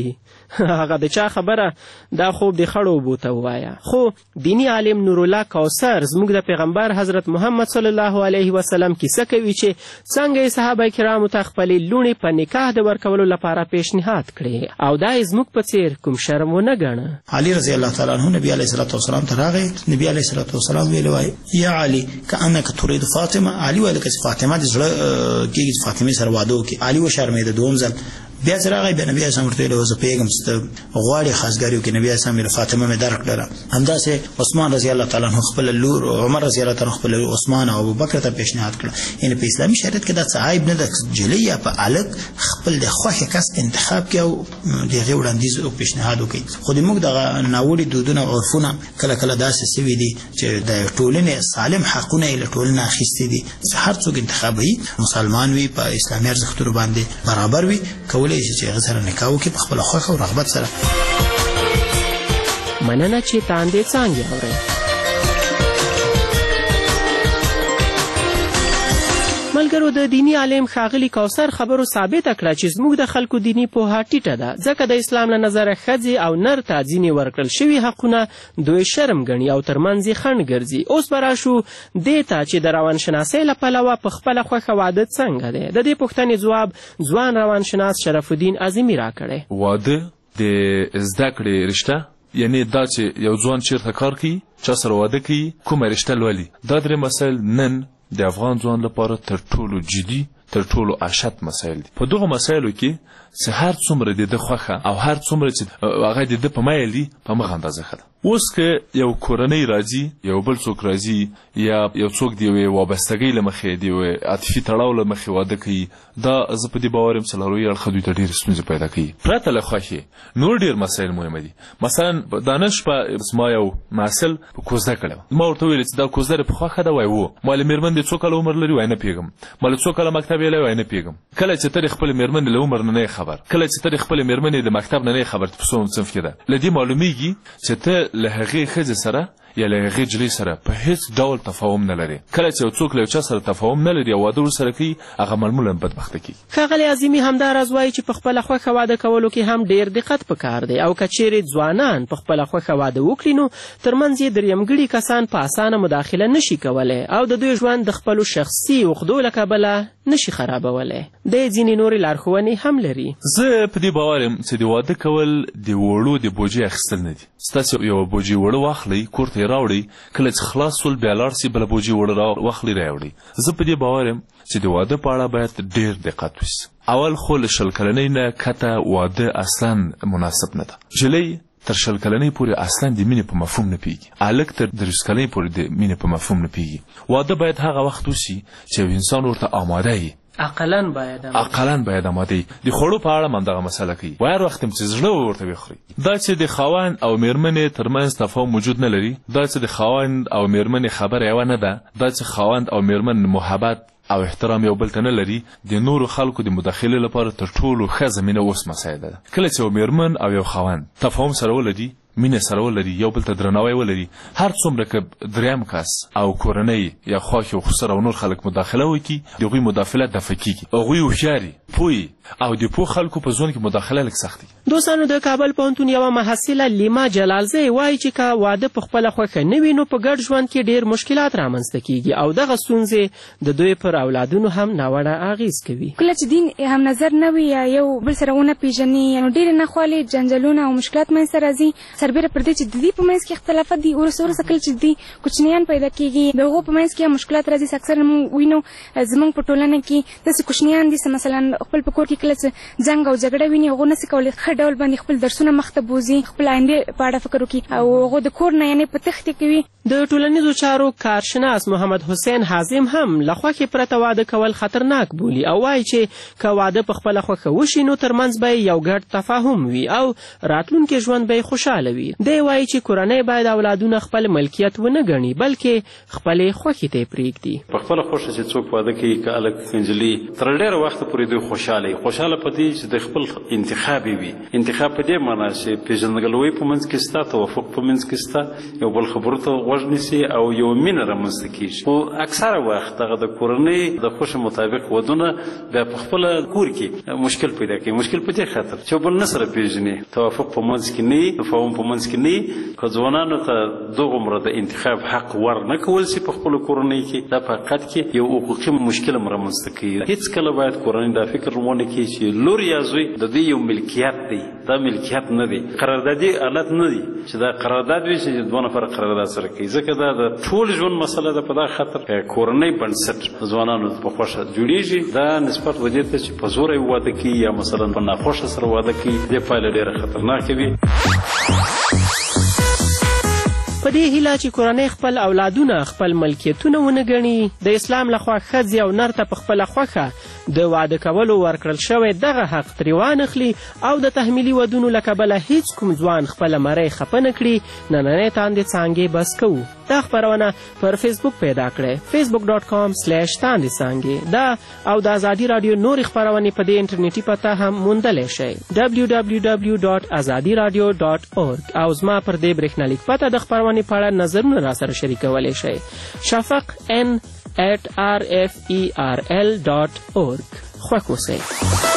هغه د چا خبره دا خوب د خړو اوبو ته ووایه. خو دینی عالم نورالله کوثر زموږ د پیغمبر حضرت محمد صلی الله علیه وسلم کیسه کوي چې څنګه صحابه کرامو ته خپلې لوڼې په نکاح د ورکولو لپاره پیشنهاد کړې او دا زموږ په څیر کوم شرم ونه ګڼه. علي رضی الله تعالی عنہ نبی علیه الصلاه والسلام ته راغی. نبی علیه الصلاه والسلام ویل وای یا علي کأنک تريد فاطمه. علي ویل چې فاطمه د زړه کېږي فاطمه سره واده وکړي. علي و شرمېده دوم ځل بیا راغی بیا نبی اسلام ورته ویل زه پیغام ست غواړي خاصګریو کې نبی اسلام فاطمه مې درک کړه. همداسې عثمان رضی الله تعالی عنہ خپل لور عمر رضی الله تعالی خپل عثمان او ابوبکر ته پیشنهاد کړ. یعنی په اسلامي شریعت کې دا صعيب نه د جلی یا په الګ خپل د خوښه کس انتخاب کې او دغه وړاندیز او پیشنهاد وکړي. خو موږ د ناوړي دودونه او عرفونه کله کله داسې سوي دي چې د ټولنې سالم حقونه یې له ټولنې اخیستي دي. هر څوک انتخابي مسلمان وي په اسلامي ارزښتونو باندې برابر وي کولای شي چې هغه سره نکاح وکړي په خپل خوښه او رغبت سره. مننه چې تاندې څانګې اورئ. ملګرو د دینی عالم ښاغلي کوثر خبرو ثابته کړه چې زموږ د خلکو دینی پوهه ټیټه ده ځکه د اسلام له نظره ښځې او نر ته ځینې ورکړل شوي حقونه دوی شرم ګڼي او ترمنځ یې خنډ ګرځي. اوس به راشو دې ته چې د روانشناسۍ له پلوه په خپله خوښه واده څنګه دی. د دې پوښتنې ځواب ځوان روانشناس شرف الدین عظیمي راکړی. واده د زده کړې رشته یعنی دا چې یو ځوان چیرته کار کوي چا سره واده کوي کومه رشته لولي. دا درې مسایل نن د افغان ځوان لپاره تر ټولو جدي تر ټولو اشد مسایل دي. په دغه مسایلو کې چې هر څومره د خوښه او هر څومره چې هغه د په مایل دي په مخ اندازه خده. اوس که یو کورنۍ راځي یو بل څوک راځي یا یو څوک دی وابستګۍ له مخې دی عاطفي تړاو له مخې واده کوي دا زه په دې باور یم څلوروي اړخه دوی ته ډېرې ستونزې پیدا کوي. پرته له خوښې نور ډېر مسایل مهمه دي. مثلا دا نن شپه زما یو محصل په کوزده کړی ما ورته ویل چې دا کوزده په خوښه ده وایي و. ما له مېرمن دې څو کاله عمر لري وایي نه پوهېږم. ما له څو کاله مکتب یې وایي نه پوهېږم. کله چې ته د خپلې مېرمنې له عمر نه نه خبر کله چې ته د خپلې مېرمنې د مکتب نه نه خبر په څوم صنف کې ده له دې معلومیږي چې ته له هغې ښځې سره یا له هغې جلۍ سره په هیڅ ډول تفاهم نه لري. کله چې یو څوک له یو چا سره تفاهم نه لري او واده ورسره کوي هغه معمولا بدبخته کیږي. ښاغلی عظیمي همداراز وایي چې په خپله خوښه واده کولو کې هم ډېر دقت پکار دی او که چیرې ځوانان په خپله خوښه واده وکړي نو ترمنځ یې درېیمګړي کسان په اسانه مداخله نشي کولی او د دوی ژوند د خپلو شخصي عقدو له کبله نشي خرابولی. دی ځینې نورې لارښوونې هم لري. زه په دې باور یم چې د واده کول د وړو د بوجۍ اخیستل نه دي. ستاسو یو بوجۍ وړه واخلئ کور ته یې راوړئ کله چې خلاص سول بیا لاړ سي بله بوجۍ وړه واخلئ راوړئ. زه په دې باور یم چې د واده په اړه باید ډېر دقت وشي. اول خو له 20 کلنۍ نه کته واده اصلا مناسب نه ده. جلۍ تر 20 کلنۍ پورې اصلا د مینې په مفهوم نه پوهېږي. هلک تر 30 کلنۍ پورې د مینې په مفهوم نه پوهېږي. واده باید هغه وخت وشي چې یو انسان ورته آماده وي. اقلن باید آماده وي. د خوړو په اړه هم دغه مسله کوي. هر وخت چې زړه ورته وخوري دا چې د خاوند او مېرمنې ترمنځ تفاهم موجود نه لري دا چې د خاوند او مېرمنې خبره یوه نه ده دا چې خاوند او مېرمن محبت او احترام یو بل ته نه لري د نورو خلکو د مداخلې لپاره تر ټولو ښه زمینه اوس مسایل ده. کله چې یو مېرمن او یو خاوند تفاهم سره ولري مینه سره ولري یو بل ته درناوی ولري هر څومره که دریم کس او کورنۍ یا خواښې او خسر او نور خلک مداخله وکړي د هغوی مداخله دفع کېږي. هغوی هوښیاري پوهې او د پوه خلکو په ژوند کې مداخله لږ سخت دي. دوستانو د کابل پوهنتون یوه محصله لیما جلالزی وایي چې که واده په خپله خوښه نه وي نو په ګډ ژوند کې ډېر مشکلات رامنځته کېږي او دغه ستونزې د دوی پر اولادونو هم ناوړه اغېز کوي. کله چې دین هم نظر نه وي یا یو بل سره ونه پېژني نو ډېرې ناخوالې جنجالونه او مشکلات منځته راځي. سربیره پر دې چې د دې په منځ کې اختلافات دي وروسته کله چې دي کوچنیان پیدا کېږي د هغو په منځ کې هم مشکلات راځي. اکثره موږ وینو زموږ په ټولنه کې داسې کوچنیان دي چې مثلا خپل په کور کې کله چې جنګ او جګړه ویني هغو نسي کولی ښه ډول باندې خپل درسونه مخته بوځي خپل آیندې په اړه فکر وکړي او هغو د کور نه یعنې په تښتې کوي. د ټولنیزو چارو کارشناس محمد حسین حازم هم له خوښې پرته واده کول خطرناک بولي او وایي چې که واده په خپله خوښه وشي نو ترمنځ به یو ګډ تفاهم وي او راتلونکي ژوند به خوشحاله وي. دی وایي چې کورنۍ باید اولادونه خپل ملکیت ونه ګڼي بلکې خپلې خوښې ته یې پرېږدي. په خپله خوښه چې څوک واده کوي که هلک نجلۍ تر ډېره وخته پورې دوی خوشحاله په دې چې د خپل انتخاب وي انتخاب په دې معنی چې پیژندګلوي په منځ کې ستا توافق په منځ کې ستا یو بل خبرو ته غوږ نیسي او یو مینه رامنځته کېږي خو اکثره وخت دغه د کورنۍ د خوښې مطابق ودونه بیا په خپله کور کې مشکل پیدا کوي مشکل په دې خاطر چې بل نه سره پیژني توافق په منځ کې نه وي تفاهم په منځ کې نه وي که ځوانانو ته دغومره د انتخاب حق ور نه کول شي په خپلو کورنۍ کې دا په حقیقت کې یو حقوقي مشکل هم رامنځته کوي هېڅکله باید کورنۍ دا فکر ونه کړي چې لور یا زوی د دې یو ملکیت دی دا ملکیت نه دی قراردادي حالت نه دی چې دا قرارداد وي چې دوه نفر قرارداد سره کوي ځکه دا د ټول ژوند مسله ده په دا خاطر کورنۍ بنسټ ځوانانو په خوښه جوړیږي دا نسبت وجې ته چې په زوره واده کوي یا مثلا په ناخوښه سره واده کوي دې پایله ډېره خطرناکه وي په دې هیله چې کورنۍ خپل اولادونه خپل ملکیتونه ونه ګڼي د اسلام لخوا ښځې او نر ته په خپله خوښه د واده کولو ورکړل شوی دغه حق ترې وانخلي او د تحمیلي ودونو له کبله هیڅ کوم ځوان خپله مرۍ خفه نه کړي نننۍ تاندې څانګې بس کوو دا خپرونه پر فیسبوک پیدا کړئ facebook.com/تاندې دا او د ازادي راډیو نورې خپرونې په دې انټرنیټي پته هم موندلی شئ www.azadiradio.org او زما پر دې برېښنالیک پته د خپرونې په اړه نظرونه راسره شریکولی شئ شفق n@rferl.org خوښ اوسئ